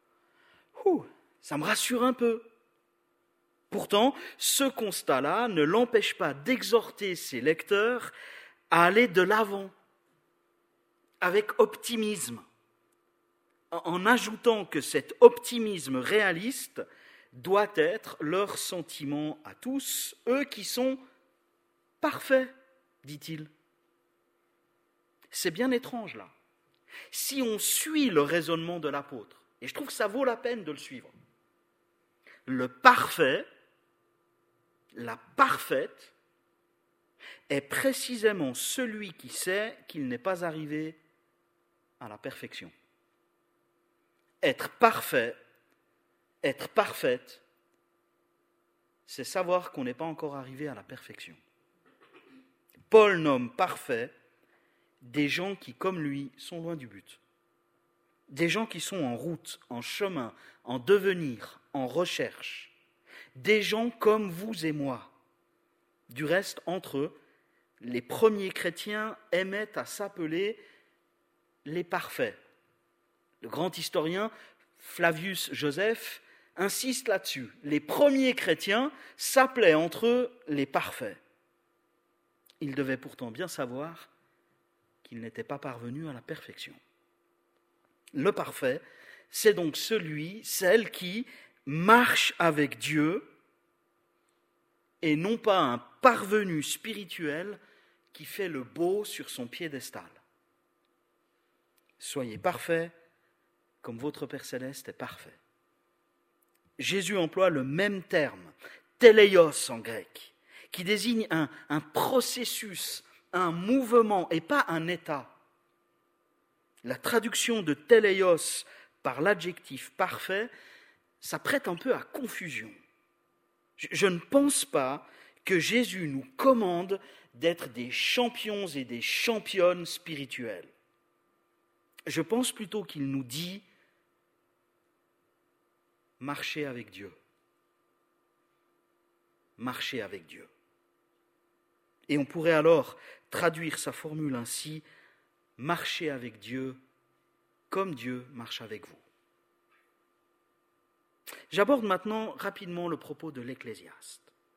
Ça me rassure un peu. Pourtant, ce constat-là ne l'empêche pas d'exhorter ses lecteurs à aller de l'avant, avec optimisme, en ajoutant que cet optimisme réaliste doit être leur sentiment à tous, eux qui sont parfaits, dit-il. C'est bien étrange là. Si on suit le raisonnement de l'apôtre, et je trouve que ça vaut la peine de le suivre, le parfait, la parfaite, est précisément celui qui sait qu'il n'est pas arrivé à la perfection. Être parfait, être parfaite, c'est savoir qu'on n'est pas encore arrivé à la perfection. Paul nomme parfait des gens qui, comme lui, sont loin du but. Des gens qui sont en route, en chemin, en devenir, en recherche. Des gens comme vous et moi. Du reste, entre eux, les premiers chrétiens aimaient à s'appeler les parfaits. Le grand historien Flavius Joseph insiste là-dessus. Les premiers chrétiens s'appelaient entre eux les parfaits. Ils devaient pourtant bien savoir qu'ils n'étaient pas parvenus à la perfection. Le parfait, c'est donc celle qui marche avec Dieu et non pas un parvenu spirituel qui fait le beau sur son piédestal. Soyez parfaits comme votre Père céleste est parfait. Jésus emploie le même terme, téléios en grec, qui désigne un processus, un mouvement et pas un état. La traduction de téléios par l'adjectif parfait, ça prête un peu à confusion. Je ne pense pas que Jésus nous commande d'être des champions et des championnes spirituelles. Je pense plutôt qu'il nous dit « marchez avec Dieu ». Marchez avec Dieu. Et on pourrait alors traduire sa formule ainsi « marchez avec Dieu comme Dieu marche avec vous ». J'aborde maintenant rapidement le propos de l'Ecclésiaste.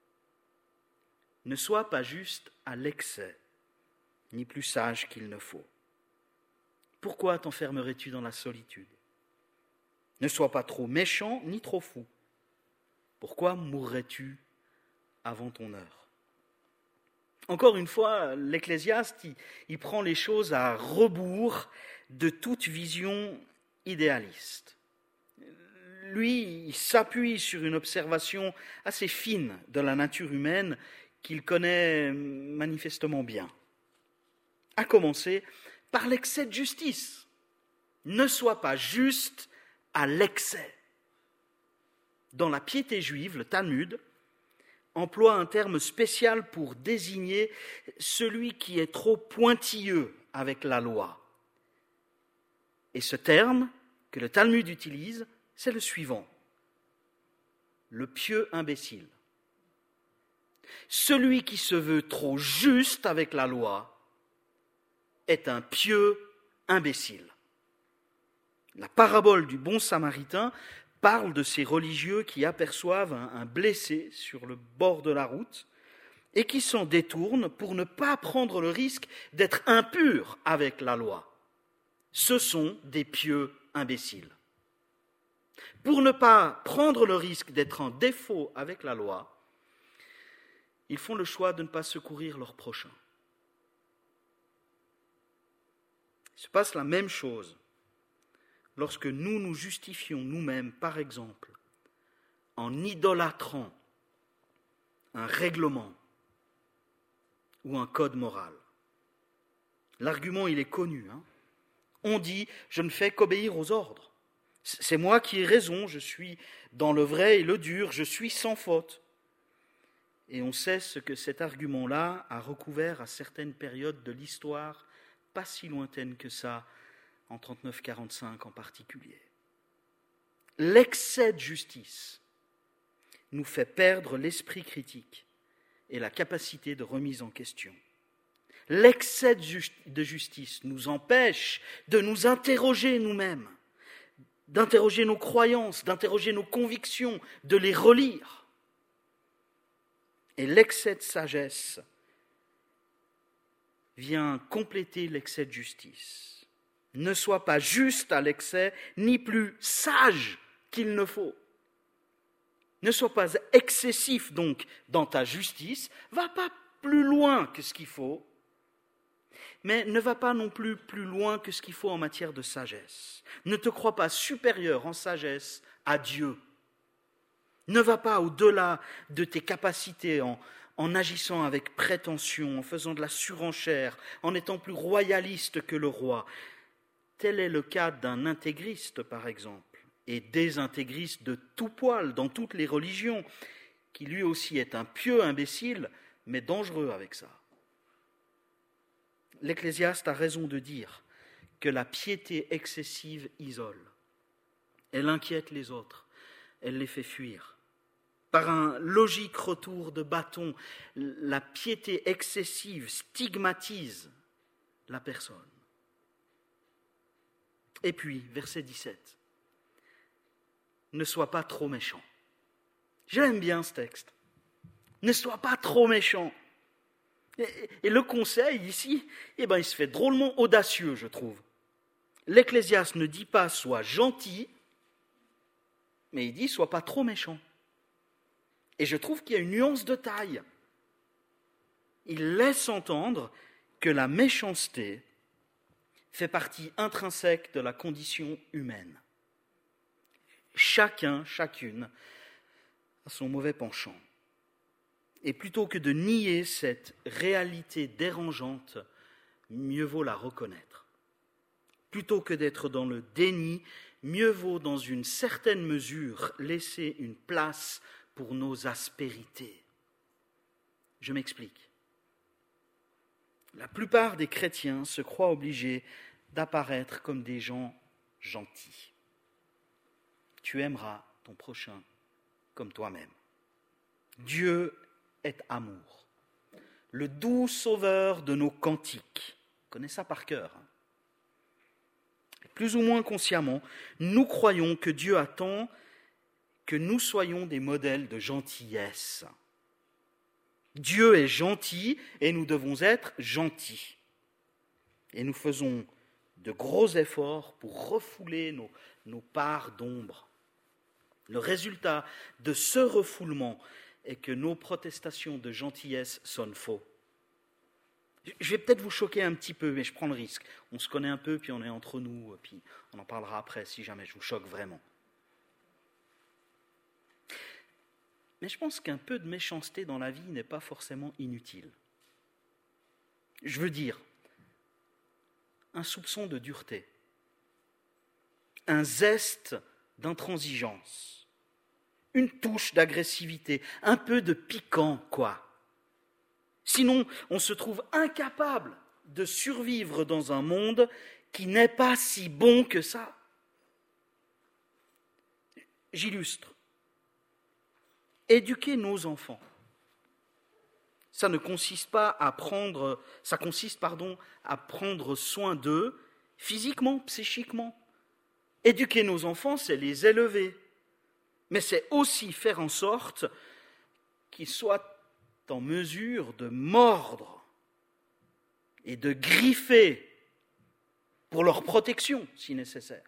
Ne sois pas juste à l'excès, ni plus sage qu'il ne faut. Pourquoi t'enfermerais-tu dans la solitude ? Ne sois pas trop méchant ni trop fou. Pourquoi mourrais-tu avant ton heure ? Encore une fois, l'Ecclésiaste, il prend les choses à rebours de toute vision idéaliste. Lui, il s'appuie sur une observation assez fine de la nature humaine qu'il connaît manifestement bien. À commencer par l'excès de justice. Ne sois pas juste à l'excès. Dans la piété juive, le Talmud emploie un terme spécial pour désigner celui qui est trop pointilleux avec la loi. Et ce terme que le Talmud utilise, c'est le suivant. Le pieux imbécile. Celui qui se veut trop juste avec la loi est un pieux imbécile. La parabole du bon samaritain parle de ces religieux qui aperçoivent un blessé sur le bord de la route et qui s'en détournent pour ne pas prendre le risque d'être impurs avec la loi. Ce sont des pieux imbéciles. Pour ne pas prendre le risque d'être en défaut avec la loi, ils font le choix de ne pas secourir leur prochain. Il se passe la même chose lorsque nous nous justifions nous-mêmes, par exemple, en idolâtrant un règlement ou un code moral. L'argument, il est connu. On dit « je ne fais qu'obéir aux ordres ». C'est moi qui ai raison, je suis dans le vrai et le dur, je suis sans faute. Et on sait ce que cet argument-là a recouvert à certaines périodes de l'histoire, pas si lointaines que ça, en 39-45 en particulier. L'excès de justice nous fait perdre l'esprit critique et la capacité de remise en question. L'excès de justice nous empêche de nous interroger nous-mêmes, d'interroger nos croyances, d'interroger nos convictions, de les relire. Et l'excès de sagesse vient compléter l'excès de justice. Ne sois pas juste à l'excès, ni plus sage qu'il ne faut. Ne sois pas excessif donc dans ta justice, va pas plus loin que ce qu'il faut, mais ne va pas non plus loin que ce qu'il faut en matière de sagesse. Ne te crois pas supérieur en sagesse à Dieu. Ne va pas au-delà de tes capacités en agissant avec prétention, en faisant de la surenchère, en étant plus royaliste que le roi. Tel est le cas d'un intégriste, par exemple, et des intégristes de tout poil dans toutes les religions, qui lui aussi est un pieux imbécile, mais dangereux avec ça. L'Ecclésiaste a raison de dire que la piété excessive isole. Elle inquiète les autres, elle les fait fuir. Par un logique retour de bâton, la piété excessive stigmatise la personne. Et puis, verset 17. Ne sois pas trop méchant. J'aime bien ce texte. Ne sois pas trop méchant. Et le conseil ici, il se fait drôlement audacieux, je trouve. L'Ecclésiaste ne dit pas « sois gentil », mais il dit « sois pas trop méchant ». Et je trouve qu'il y a une nuance de taille. Il laisse entendre que la méchanceté fait partie intrinsèque de la condition humaine. Chacun, chacune a son mauvais penchant. Et plutôt que de nier cette réalité dérangeante, mieux vaut la reconnaître. Plutôt que d'être dans le déni, mieux vaut dans une certaine mesure laisser une place pour nos aspérités. Je m'explique. La plupart des chrétiens se croient obligés d'apparaître comme des gens gentils. Tu aimeras ton prochain comme toi-même. Dieu est amour, le doux sauveur de nos cantiques. Vous connaissez ça par cœur. Plus ou moins consciemment, nous croyons que Dieu attend que nous soyons des modèles de gentillesse. Dieu est gentil et nous devons être gentils. Et nous faisons de gros efforts pour refouler nos parts d'ombre. Le résultat de ce refoulement est que nos protestations de gentillesse sonnent faux. Je vais peut-être vous choquer un petit peu, mais je prends le risque. On se connaît un peu, puis on est entre nous, puis on en parlera après si jamais je vous choque vraiment. Mais je pense qu'un peu de méchanceté dans la vie n'est pas forcément inutile. Je veux dire, un soupçon de dureté, un zeste d'intransigeance, une touche d'agressivité, un peu de piquant, quoi. Sinon, on se trouve incapable de survivre dans un monde qui n'est pas si bon que ça. J'illustre. Éduquer nos enfants, ça consiste à prendre soin d'eux physiquement, psychiquement. Éduquer nos enfants, c'est les élever, mais c'est aussi faire en sorte qu'ils soient en mesure de mordre et de griffer pour leur protection, si nécessaire.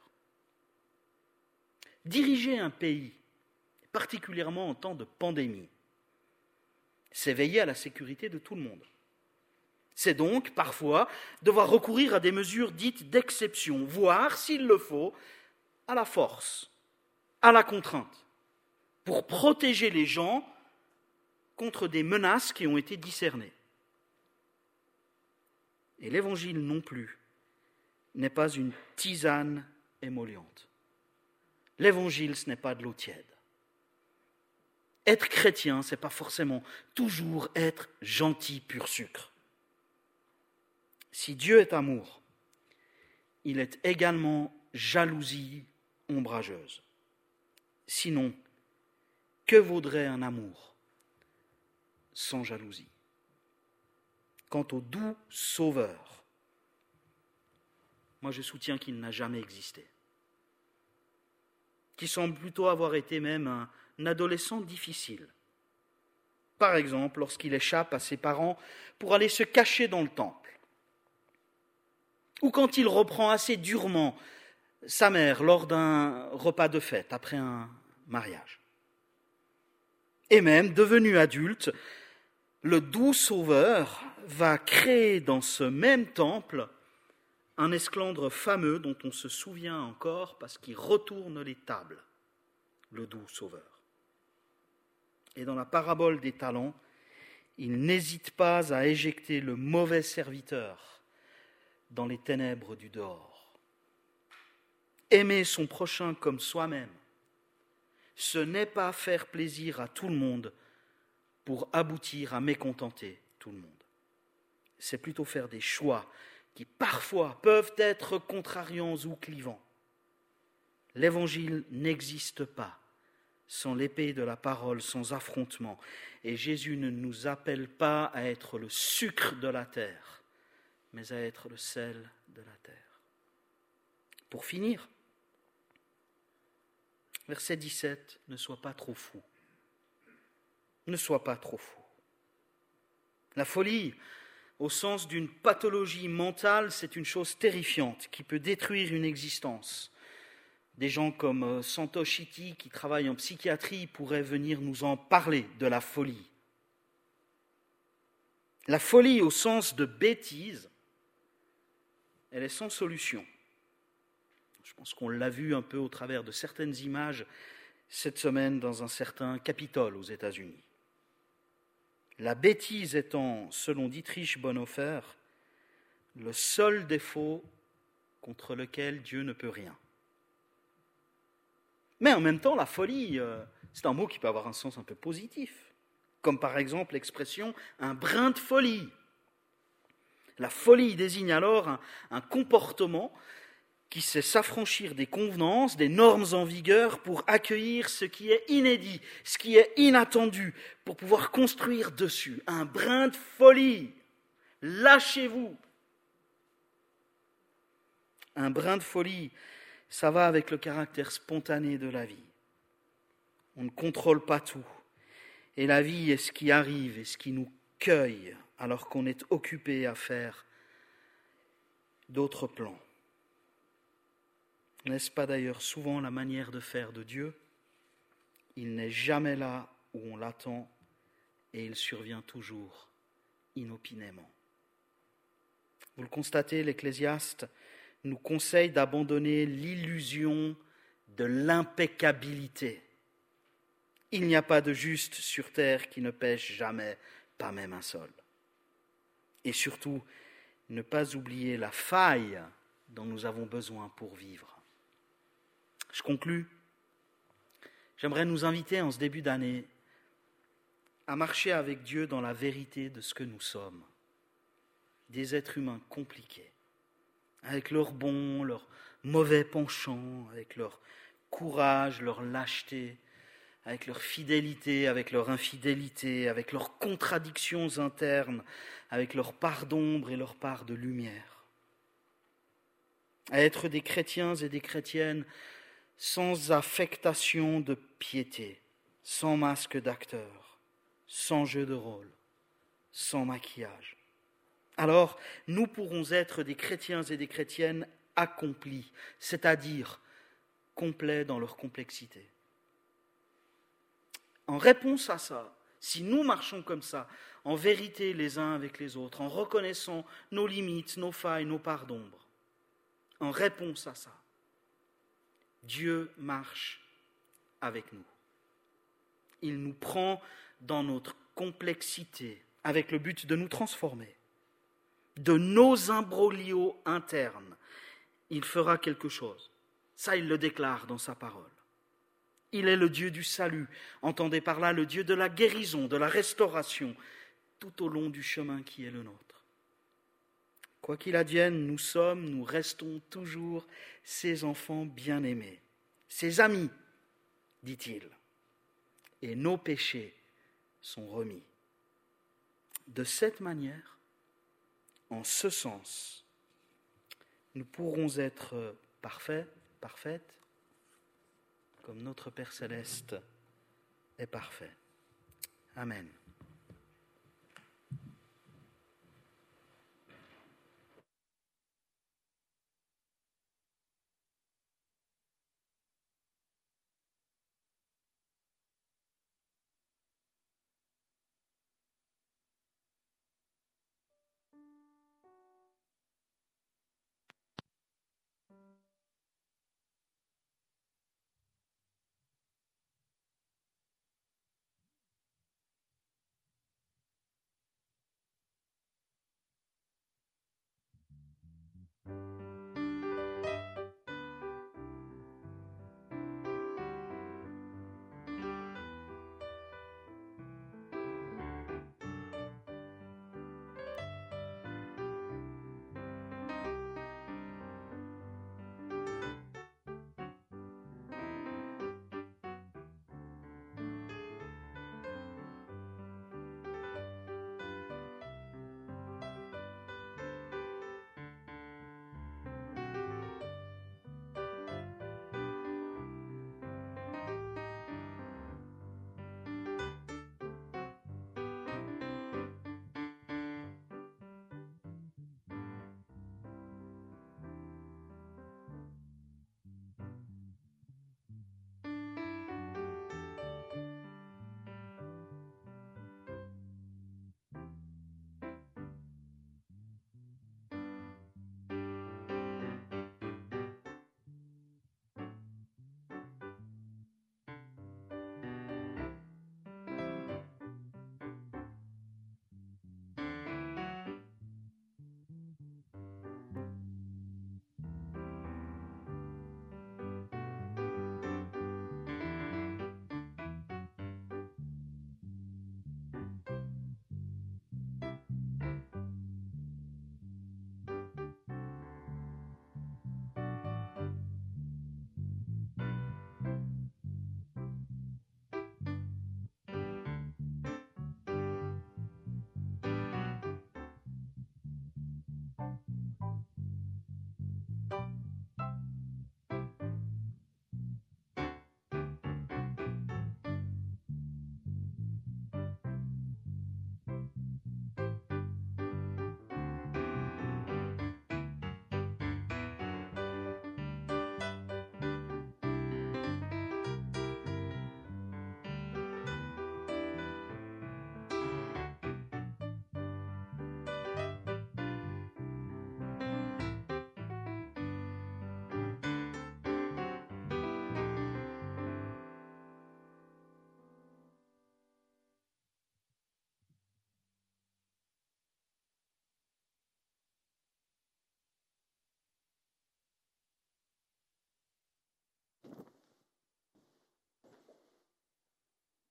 Diriger un pays, particulièrement en temps de pandémie, c'est veiller à la sécurité de tout le monde. C'est donc, parfois, devoir recourir à des mesures dites d'exception, voire, s'il le faut, à la force, à la contrainte, pour protéger les gens contre des menaces qui ont été discernées. Et l'Évangile non plus n'est pas une tisane émolliente. L'Évangile, ce n'est pas de l'eau tiède. Être chrétien, ce n'est pas forcément toujours être gentil pur sucre. Si Dieu est amour, il est également jalousie ombrageuse. Sinon, que vaudrait un amour sans jalousie? Quant au doux sauveur, moi je soutiens qu'il n'a jamais existé. Qu'il semble plutôt avoir été même un adolescent difficile. Par exemple, lorsqu'il échappe à ses parents pour aller se cacher dans le temple. Ou quand il reprend assez durement sa mère lors d'un repas de fête après un mariage. Et même, devenu adulte, le doux sauveur va créer dans ce même temple un esclandre fameux dont on se souvient encore parce qu'il retourne les tables, le doux sauveur. Et dans la parabole des talents, il n'hésite pas à éjecter le mauvais serviteur dans les ténèbres du dehors. Aimer son prochain comme soi-même, ce n'est pas faire plaisir à tout le monde pour aboutir à mécontenter tout le monde. C'est plutôt faire des choix qui parfois peuvent être contrariants ou clivants. L'Évangile n'existe pas sans l'épée de la parole, sans affrontement. Et Jésus ne nous appelle pas à être le sucre de la terre, mais à être le sel de la terre. Pour finir, verset 17, ne sois pas trop fou. Ne sois pas trop fou. La folie, au sens d'une pathologie mentale, c'est une chose terrifiante qui peut détruire une existence, Des gens comme Santosh Iti, qui travaillent en psychiatrie, pourraient venir nous en parler de la folie. La folie au sens de bêtise, elle est sans solution. Je pense qu'on l'a vu un peu au travers de certaines images cette semaine dans un certain Capitole aux États-Unis. La bêtise étant, selon Dietrich Bonhoeffer, le seul défaut contre lequel Dieu ne peut rien. Mais en même temps, la folie, c'est un mot qui peut avoir un sens un peu positif, comme par exemple l'expression « un brin de folie ». La folie désigne alors un comportement qui sait s'affranchir des convenances, des normes en vigueur pour accueillir ce qui est inédit, ce qui est inattendu, pour pouvoir construire dessus. Un brin de folie. Lâchez-vous. Un brin de folie, ça va avec le caractère spontané de la vie. On ne contrôle pas tout. Et la vie est ce qui arrive et ce qui nous cueille alors qu'on est occupé à faire d'autres plans. N'est-ce pas d'ailleurs souvent la manière de faire de Dieu ? Il n'est jamais là où on l'attend et il survient toujours inopinément. Vous le constatez, l'Ecclésiaste nous conseille d'abandonner l'illusion de l'impeccabilité. Il n'y a pas de juste sur terre qui ne pêche jamais, pas même un seul. Et surtout, ne pas oublier la faille dont nous avons besoin pour vivre. Je conclus. J'aimerais nous inviter en ce début d'année à marcher avec Dieu dans la vérité de ce que nous sommes. Des êtres humains compliqués, avec leurs bons, leurs mauvais penchants, avec leur courage, leur lâcheté, avec leur fidélité, avec leur infidélité, avec leurs contradictions internes, avec leur part d'ombre et leur part de lumière. À être des chrétiens et des chrétiennes sans affectation de piété, sans masque d'acteur, sans jeu de rôle, sans maquillage. Alors, nous pourrons être des chrétiens et des chrétiennes accomplis, c'est-à-dire complets dans leur complexité. En réponse à ça, si nous marchons comme ça, en vérité les uns avec les autres, en reconnaissant nos limites, nos failles, nos parts d'ombre, en réponse à ça, Dieu marche avec nous. Il nous prend dans notre complexité avec le but de nous transformer. De nos imbroglios internes, il fera quelque chose. Ça, il le déclare dans sa parole. Il est le Dieu du salut, entendez par là le Dieu de la guérison, de la restauration, tout au long du chemin qui est le nôtre. Quoi qu'il advienne, nous restons toujours ses enfants bien-aimés, ses amis, dit-il, et nos péchés sont remis. De cette manière, en ce sens, nous pourrons être parfaits, parfaites, comme notre Père céleste est parfait. Amen.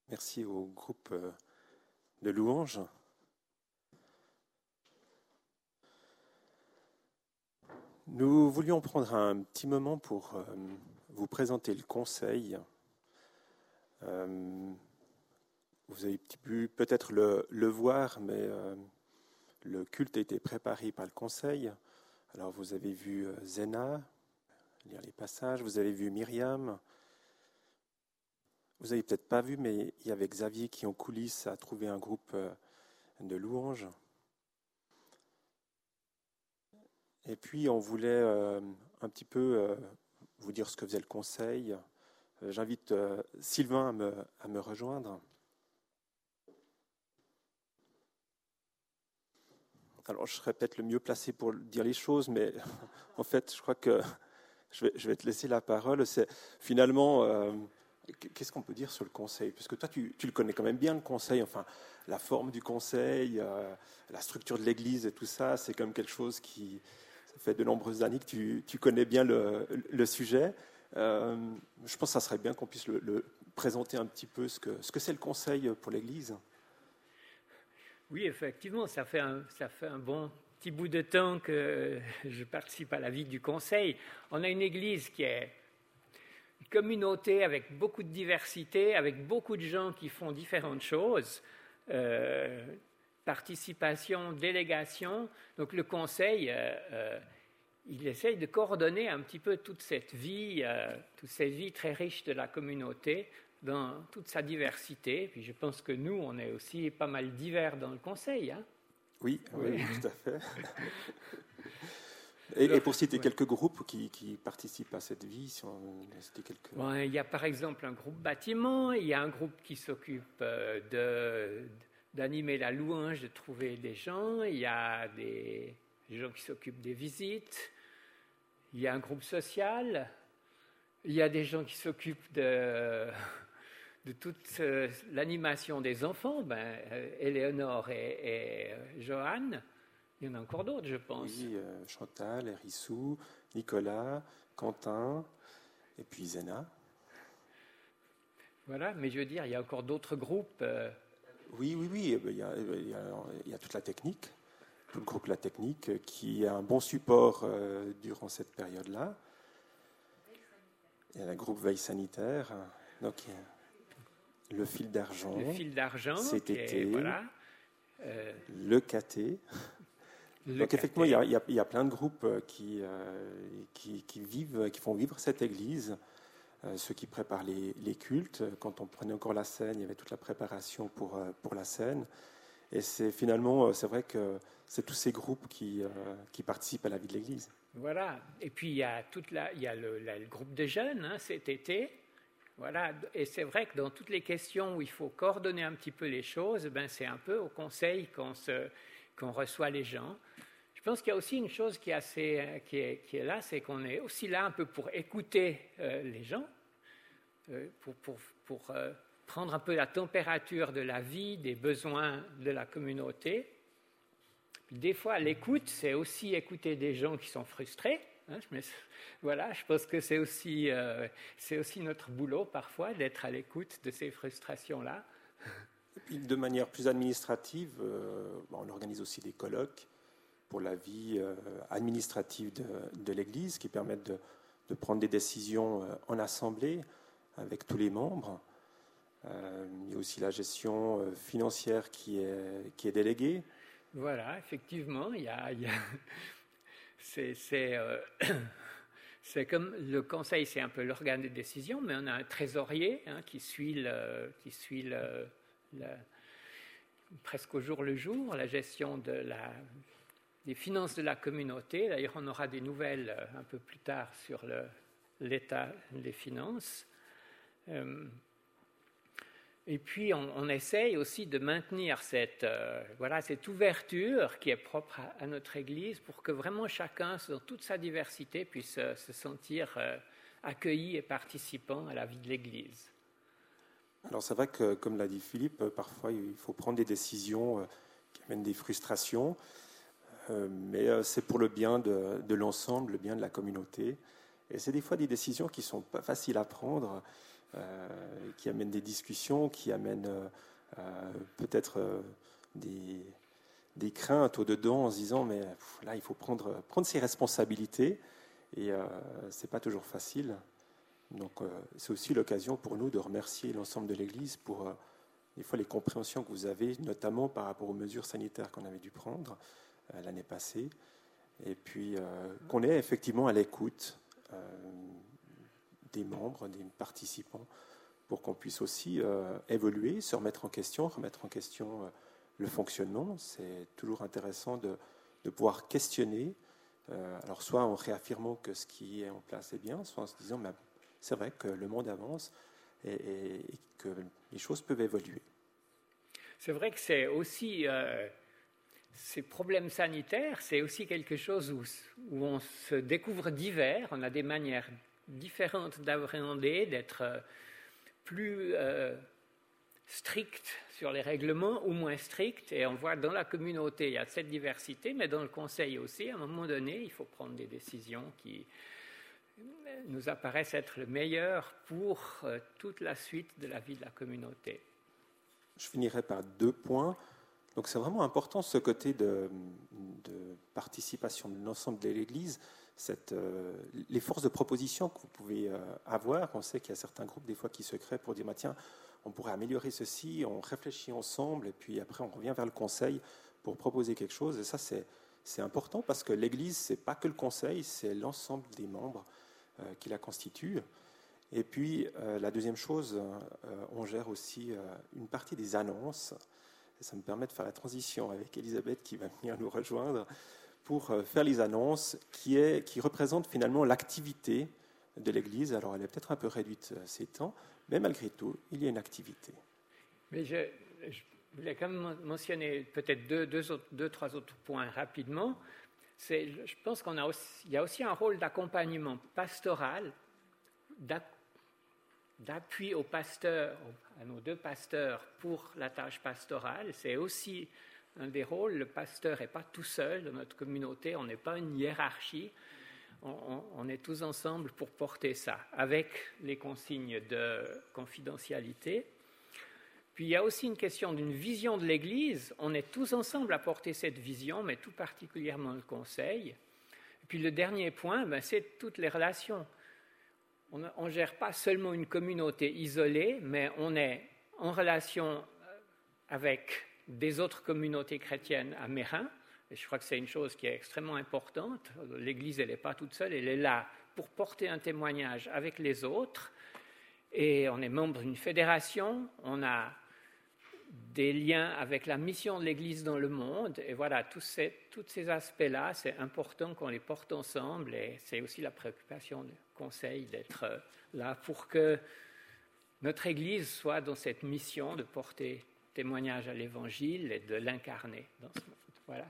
Merci au groupe de louanges. Nous voulions prendre un petit moment pour vous présenter le conseil. Vous avez pu peut-être le voir, mais le culte a été préparé par le conseil. Alors vous avez vu Zéna lire les passages, vous avez vu Myriam. Vous n'avez peut-être pas vu, mais il y avait Xavier qui en coulisses a trouvé un groupe de louanges. Et puis on voulait un petit peu vous dire ce que faisait le conseil. J'invite Sylvain à me rejoindre. Alors, je serais peut-être le mieux placé pour dire les choses, mais en fait, je crois que je vais te laisser la parole. C'est finalement, qu'est-ce qu'on peut dire sur le conseil? Parce que toi, tu le connais quand même bien, le conseil, enfin, la forme du conseil, la structure de l'Église et tout ça, c'est quand même quelque chose qui, ça fait de nombreuses années que tu connais bien le sujet. Je pense que ça serait bien qu'on puisse le présenter un petit peu ce que c'est le conseil pour l'Église. Oui, effectivement, ça fait un bon petit bout de temps que je participe à la vie du conseil. On a une église qui est une communauté avec beaucoup de diversité, avec beaucoup de gens qui font différentes choses. Participation, délégation. Donc le conseil, il essaye de coordonner un petit peu toute cette vie très riche de la communauté, dans toute sa diversité. Puis je pense que nous, on est aussi pas mal divers dans le conseil. Hein? Oui, tout à fait. Et pour citer quelques groupes qui participent à cette vie, si on citer quelques... Bon, il y a par exemple un groupe bâtiment, il y a un groupe qui s'occupe d'animer la louange, de trouver des gens, il y a des gens qui s'occupent des visites, il y a un groupe social, il y a des gens qui s'occupent de toute l'animation des enfants, Éléonore et Joanne. Il y en a encore d'autres, je pense. Oui, Chantal, Hérissou, Nicolas, Quentin, et puis Zéna. Voilà, mais je veux dire, il y a encore d'autres groupes. Oui, il y a toute la technique, tout le groupe La Technique, qui a un bon support durant cette période-là. Il y a le groupe Veille Sanitaire, donc le fil d'argent, CTT, voilà. le KT. Donc effectivement, il y a plein de groupes qui font vivre cette église. Ceux qui préparent les cultes. Quand on prenait encore la scène, il y avait toute la préparation pour la scène. Et c'est vrai que c'est tous ces groupes qui participent à la vie de l'église. Voilà. Et puis il y a le groupe de jeunes, cet été. Voilà, et c'est vrai que dans toutes les questions où il faut coordonner un petit peu les choses, c'est un peu au conseil qu'on reçoit les gens. Je pense qu'il y a aussi une chose qui est là, c'est qu'on est aussi là un peu pour écouter les gens, pour prendre un peu la température de la vie, des besoins de la communauté. Des fois, l'écoute, c'est aussi écouter des gens qui sont frustrés. Voilà, je pense que c'est aussi notre boulot parfois d'être à l'écoute de ces frustrations-là. Et puis de manière plus administrative, on organise aussi des colloques pour la vie administrative de l'Église qui permettent de prendre des décisions en assemblée avec tous les membres. Il y a aussi la gestion financière qui est déléguée. Voilà, effectivement, c'est comme le conseil, c'est un peu l'organe de décision, mais on a un trésorier qui suit presque au jour le jour la gestion des finances de la communauté. D'ailleurs, on aura des nouvelles un peu plus tard sur l'état des finances. Et puis, on essaye aussi de maintenir cette ouverture qui est propre à notre Église pour que vraiment chacun, dans toute sa diversité, puisse se sentir accueilli et participant à la vie de l'Église. Alors, c'est vrai que, comme l'a dit Philippe, parfois, il faut prendre des décisions qui amènent des frustrations, mais c'est pour le bien de l'ensemble, le bien de la communauté. Et c'est des fois des décisions qui ne sont pas faciles à prendre. qui amène des discussions, qui amène peut-être des craintes au-dedans en se disant mais là il faut prendre ses responsabilités et c'est pas toujours facile. Donc c'est aussi l'occasion pour nous de remercier l'ensemble de l'Église pour des fois les compréhensions que vous avez, notamment par rapport aux mesures sanitaires qu'on avait dû prendre l'année passée, et puis qu'on est effectivement à l'écoute des membres, des participants, pour qu'on puisse aussi évoluer, se remettre en question le fonctionnement. C'est toujours intéressant de pouvoir questionner, alors soit en réaffirmant que ce qui est en place est bien, soit en se disant c'est vrai que le monde avance et que les choses peuvent évoluer. C'est vrai que c'est aussi ces problèmes sanitaires, c'est aussi quelque chose où on se découvre divers, on a des manières différentes d'appréhender, d'être plus strict sur les règlements ou moins strict, et on voit dans la communauté il y a cette diversité, mais dans le conseil aussi, à un moment donné, il faut prendre des décisions qui nous apparaissent être le meilleur pour toute la suite de la vie de la communauté. Je finirai par 2 points. Donc c'est vraiment important ce côté de participation de l'ensemble de l'Église, les forces de proposition que vous pouvez avoir. On sait qu'il y a certains groupes des fois qui se créent pour dire tiens, on pourrait améliorer ceci, on réfléchit ensemble et puis après on revient vers le conseil pour proposer quelque chose. Et ça c'est important parce que l'Église, c'est pas que le conseil, c'est l'ensemble des membres qui la constituent. Et puis la deuxième chose, on gère aussi une partie des annonces. Et ça me permet de faire la transition avec Elisabeth qui va venir nous rejoindre pour faire les annonces qui représentent finalement l'activité de l'Église. Alors elle est peut-être un peu réduite ces temps, mais malgré tout, il y a une activité. Mais je voulais quand même mentionner peut-être deux, trois autres points rapidement. Je pense qu'il y a aussi un rôle d'accompagnement pastoral, d'appui aux pasteurs, à nos 2 pasteurs pour la tâche pastorale. C'est aussi un des rôles. Le pasteur n'est pas tout seul dans notre communauté, on n'est pas une hiérarchie, on est tous ensemble pour porter ça, avec les consignes de confidentialité. Puis il y a aussi une question d'une vision de l'Église. On est tous ensemble à porter cette vision, mais tout particulièrement le conseil. Et puis le dernier point, c'est toutes les relations. On ne gère pas seulement une communauté isolée, mais on est en relation avec des autres communautés chrétiennes à Meyrin. Et je crois que c'est une chose qui est extrêmement importante. L'Église, elle n'est pas toute seule, elle est là pour porter un témoignage avec les autres. Et on est membre d'une fédération, on a des liens avec la mission de l'Église dans le monde. Et voilà, tous ces aspects-là, c'est important qu'on les porte ensemble. Et c'est aussi la préoccupation du Conseil d'être là pour que notre Église soit dans cette mission de porter témoignage à l'Évangile et de l'incarner dans ce monde. Voilà.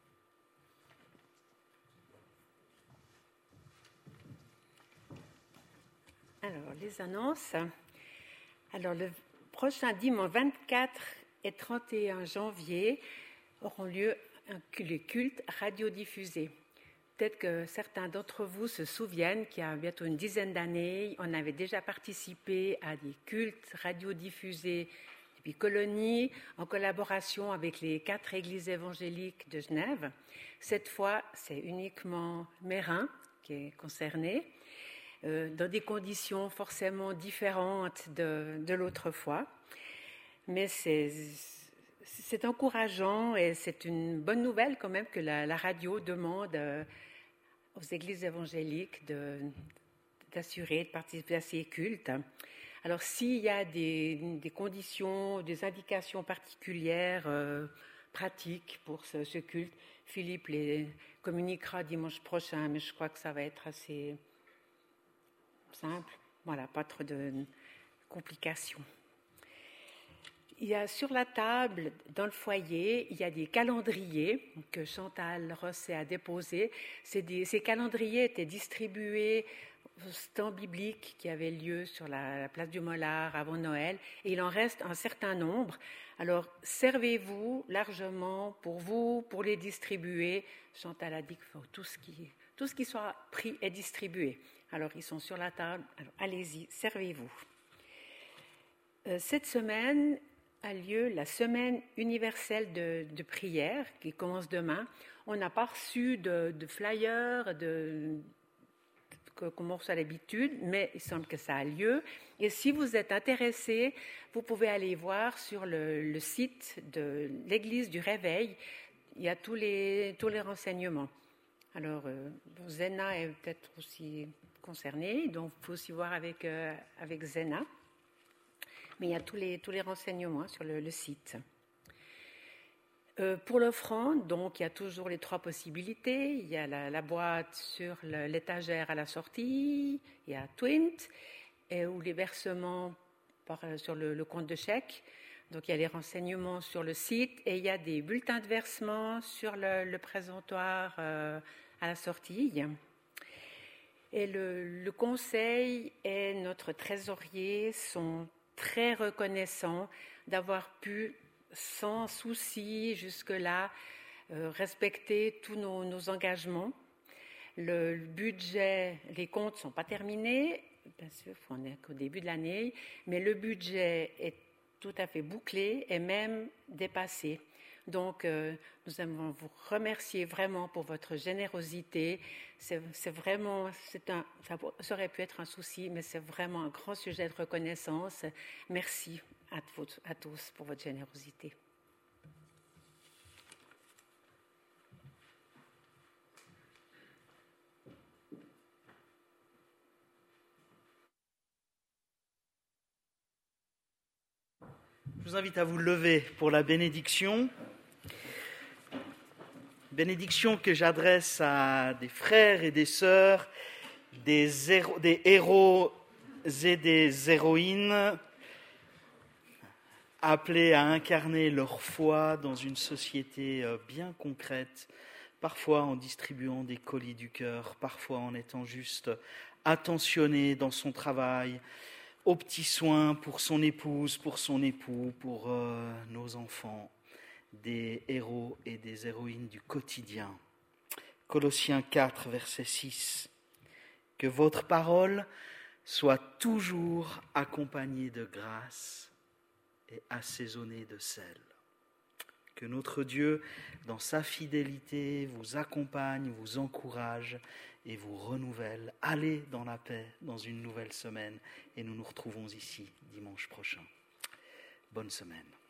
Alors, les annonces. Alors, le prochain dimanche 24 et 31 janvier auront lieu les cultes radiodiffusés. Peut-être que certains d'entre vous se souviennent qu'il y a bientôt une dizaine d'années, on avait déjà participé à des cultes radiodiffusés depuis Colonie, en collaboration avec les 4 églises évangéliques de Genève. Cette fois, c'est uniquement Meyrin qui est concerné, dans des conditions forcément différentes de l'autre fois. Mais c'est encourageant et c'est une bonne nouvelle quand même que la radio demande aux églises évangéliques d'assurer, de participer à ces cultes. Alors s'il y a des conditions, des indications particulières, pratiques pour ce culte, Philippe les communiquera dimanche prochain, mais je crois que ça va être assez simple. Voilà, pas trop de complications. Il y a sur la table, dans le foyer, il y a des calendriers que Chantal Rosset a déposés. Ces calendriers étaient distribués au stand biblique qui avait lieu sur la place du Mollard avant Noël. Et il en reste un certain nombre. Alors, servez-vous largement pour vous, pour les distribuer. Chantal a dit qu'il faut tout ce qui soit pris et distribué. Alors, ils sont sur la table. Alors, allez-y, servez-vous. Cette semaine a lieu la semaine universelle de prière qui commence demain. On n'a pas reçu de flyer comme on reçoit d'habitude, mais il semble que ça a lieu. Et si vous êtes intéressé, vous pouvez aller voir sur le site de l'Église du Réveil. Il y a tous les renseignements. Alors, Zena est peut-être aussi concernée, donc il faut aussi voir avec Zena. Mais il y a tous les renseignements sur le site. Pour l'offrande, donc, il y a toujours les 3 possibilités. Il y a la boîte sur l'étagère à la sortie, il y a Twint, ou les versements sur le compte de chèque. Donc, il y a les renseignements sur le site et il y a des bulletins de versement sur le présentoir à la sortie. Et le conseil et notre trésorier sont très reconnaissants d'avoir pu, sans souci jusque-là, respecter tous nos engagements. Le budget, les comptes ne sont pas terminés, bien sûr, on n'est qu'au début de l'année, mais le budget est tout à fait bouclé et même dépassé. Donc, nous aimons vous remercier vraiment pour votre générosité. Ça aurait pu être un souci, mais c'est vraiment un grand sujet de reconnaissance. Merci à tous pour votre générosité. Je vous invite à vous lever pour la bénédiction. Bénédiction que j'adresse à des frères et des sœurs, des héros et des héroïnes, appelés à incarner leur foi dans une société bien concrète, parfois en distribuant des colis du cœur, parfois en étant juste attentionné dans son travail, aux petits soins pour son épouse, pour son époux, pour nos enfants, des héros et des héroïnes du quotidien. Colossiens 4, verset 6. Que votre parole soit toujours accompagnée de grâce et assaisonnée de sel. Que notre Dieu, dans sa fidélité, vous accompagne, vous encourage et vous renouvelle. Allez dans la paix dans une nouvelle semaine et nous nous retrouvons ici dimanche prochain. Bonne semaine.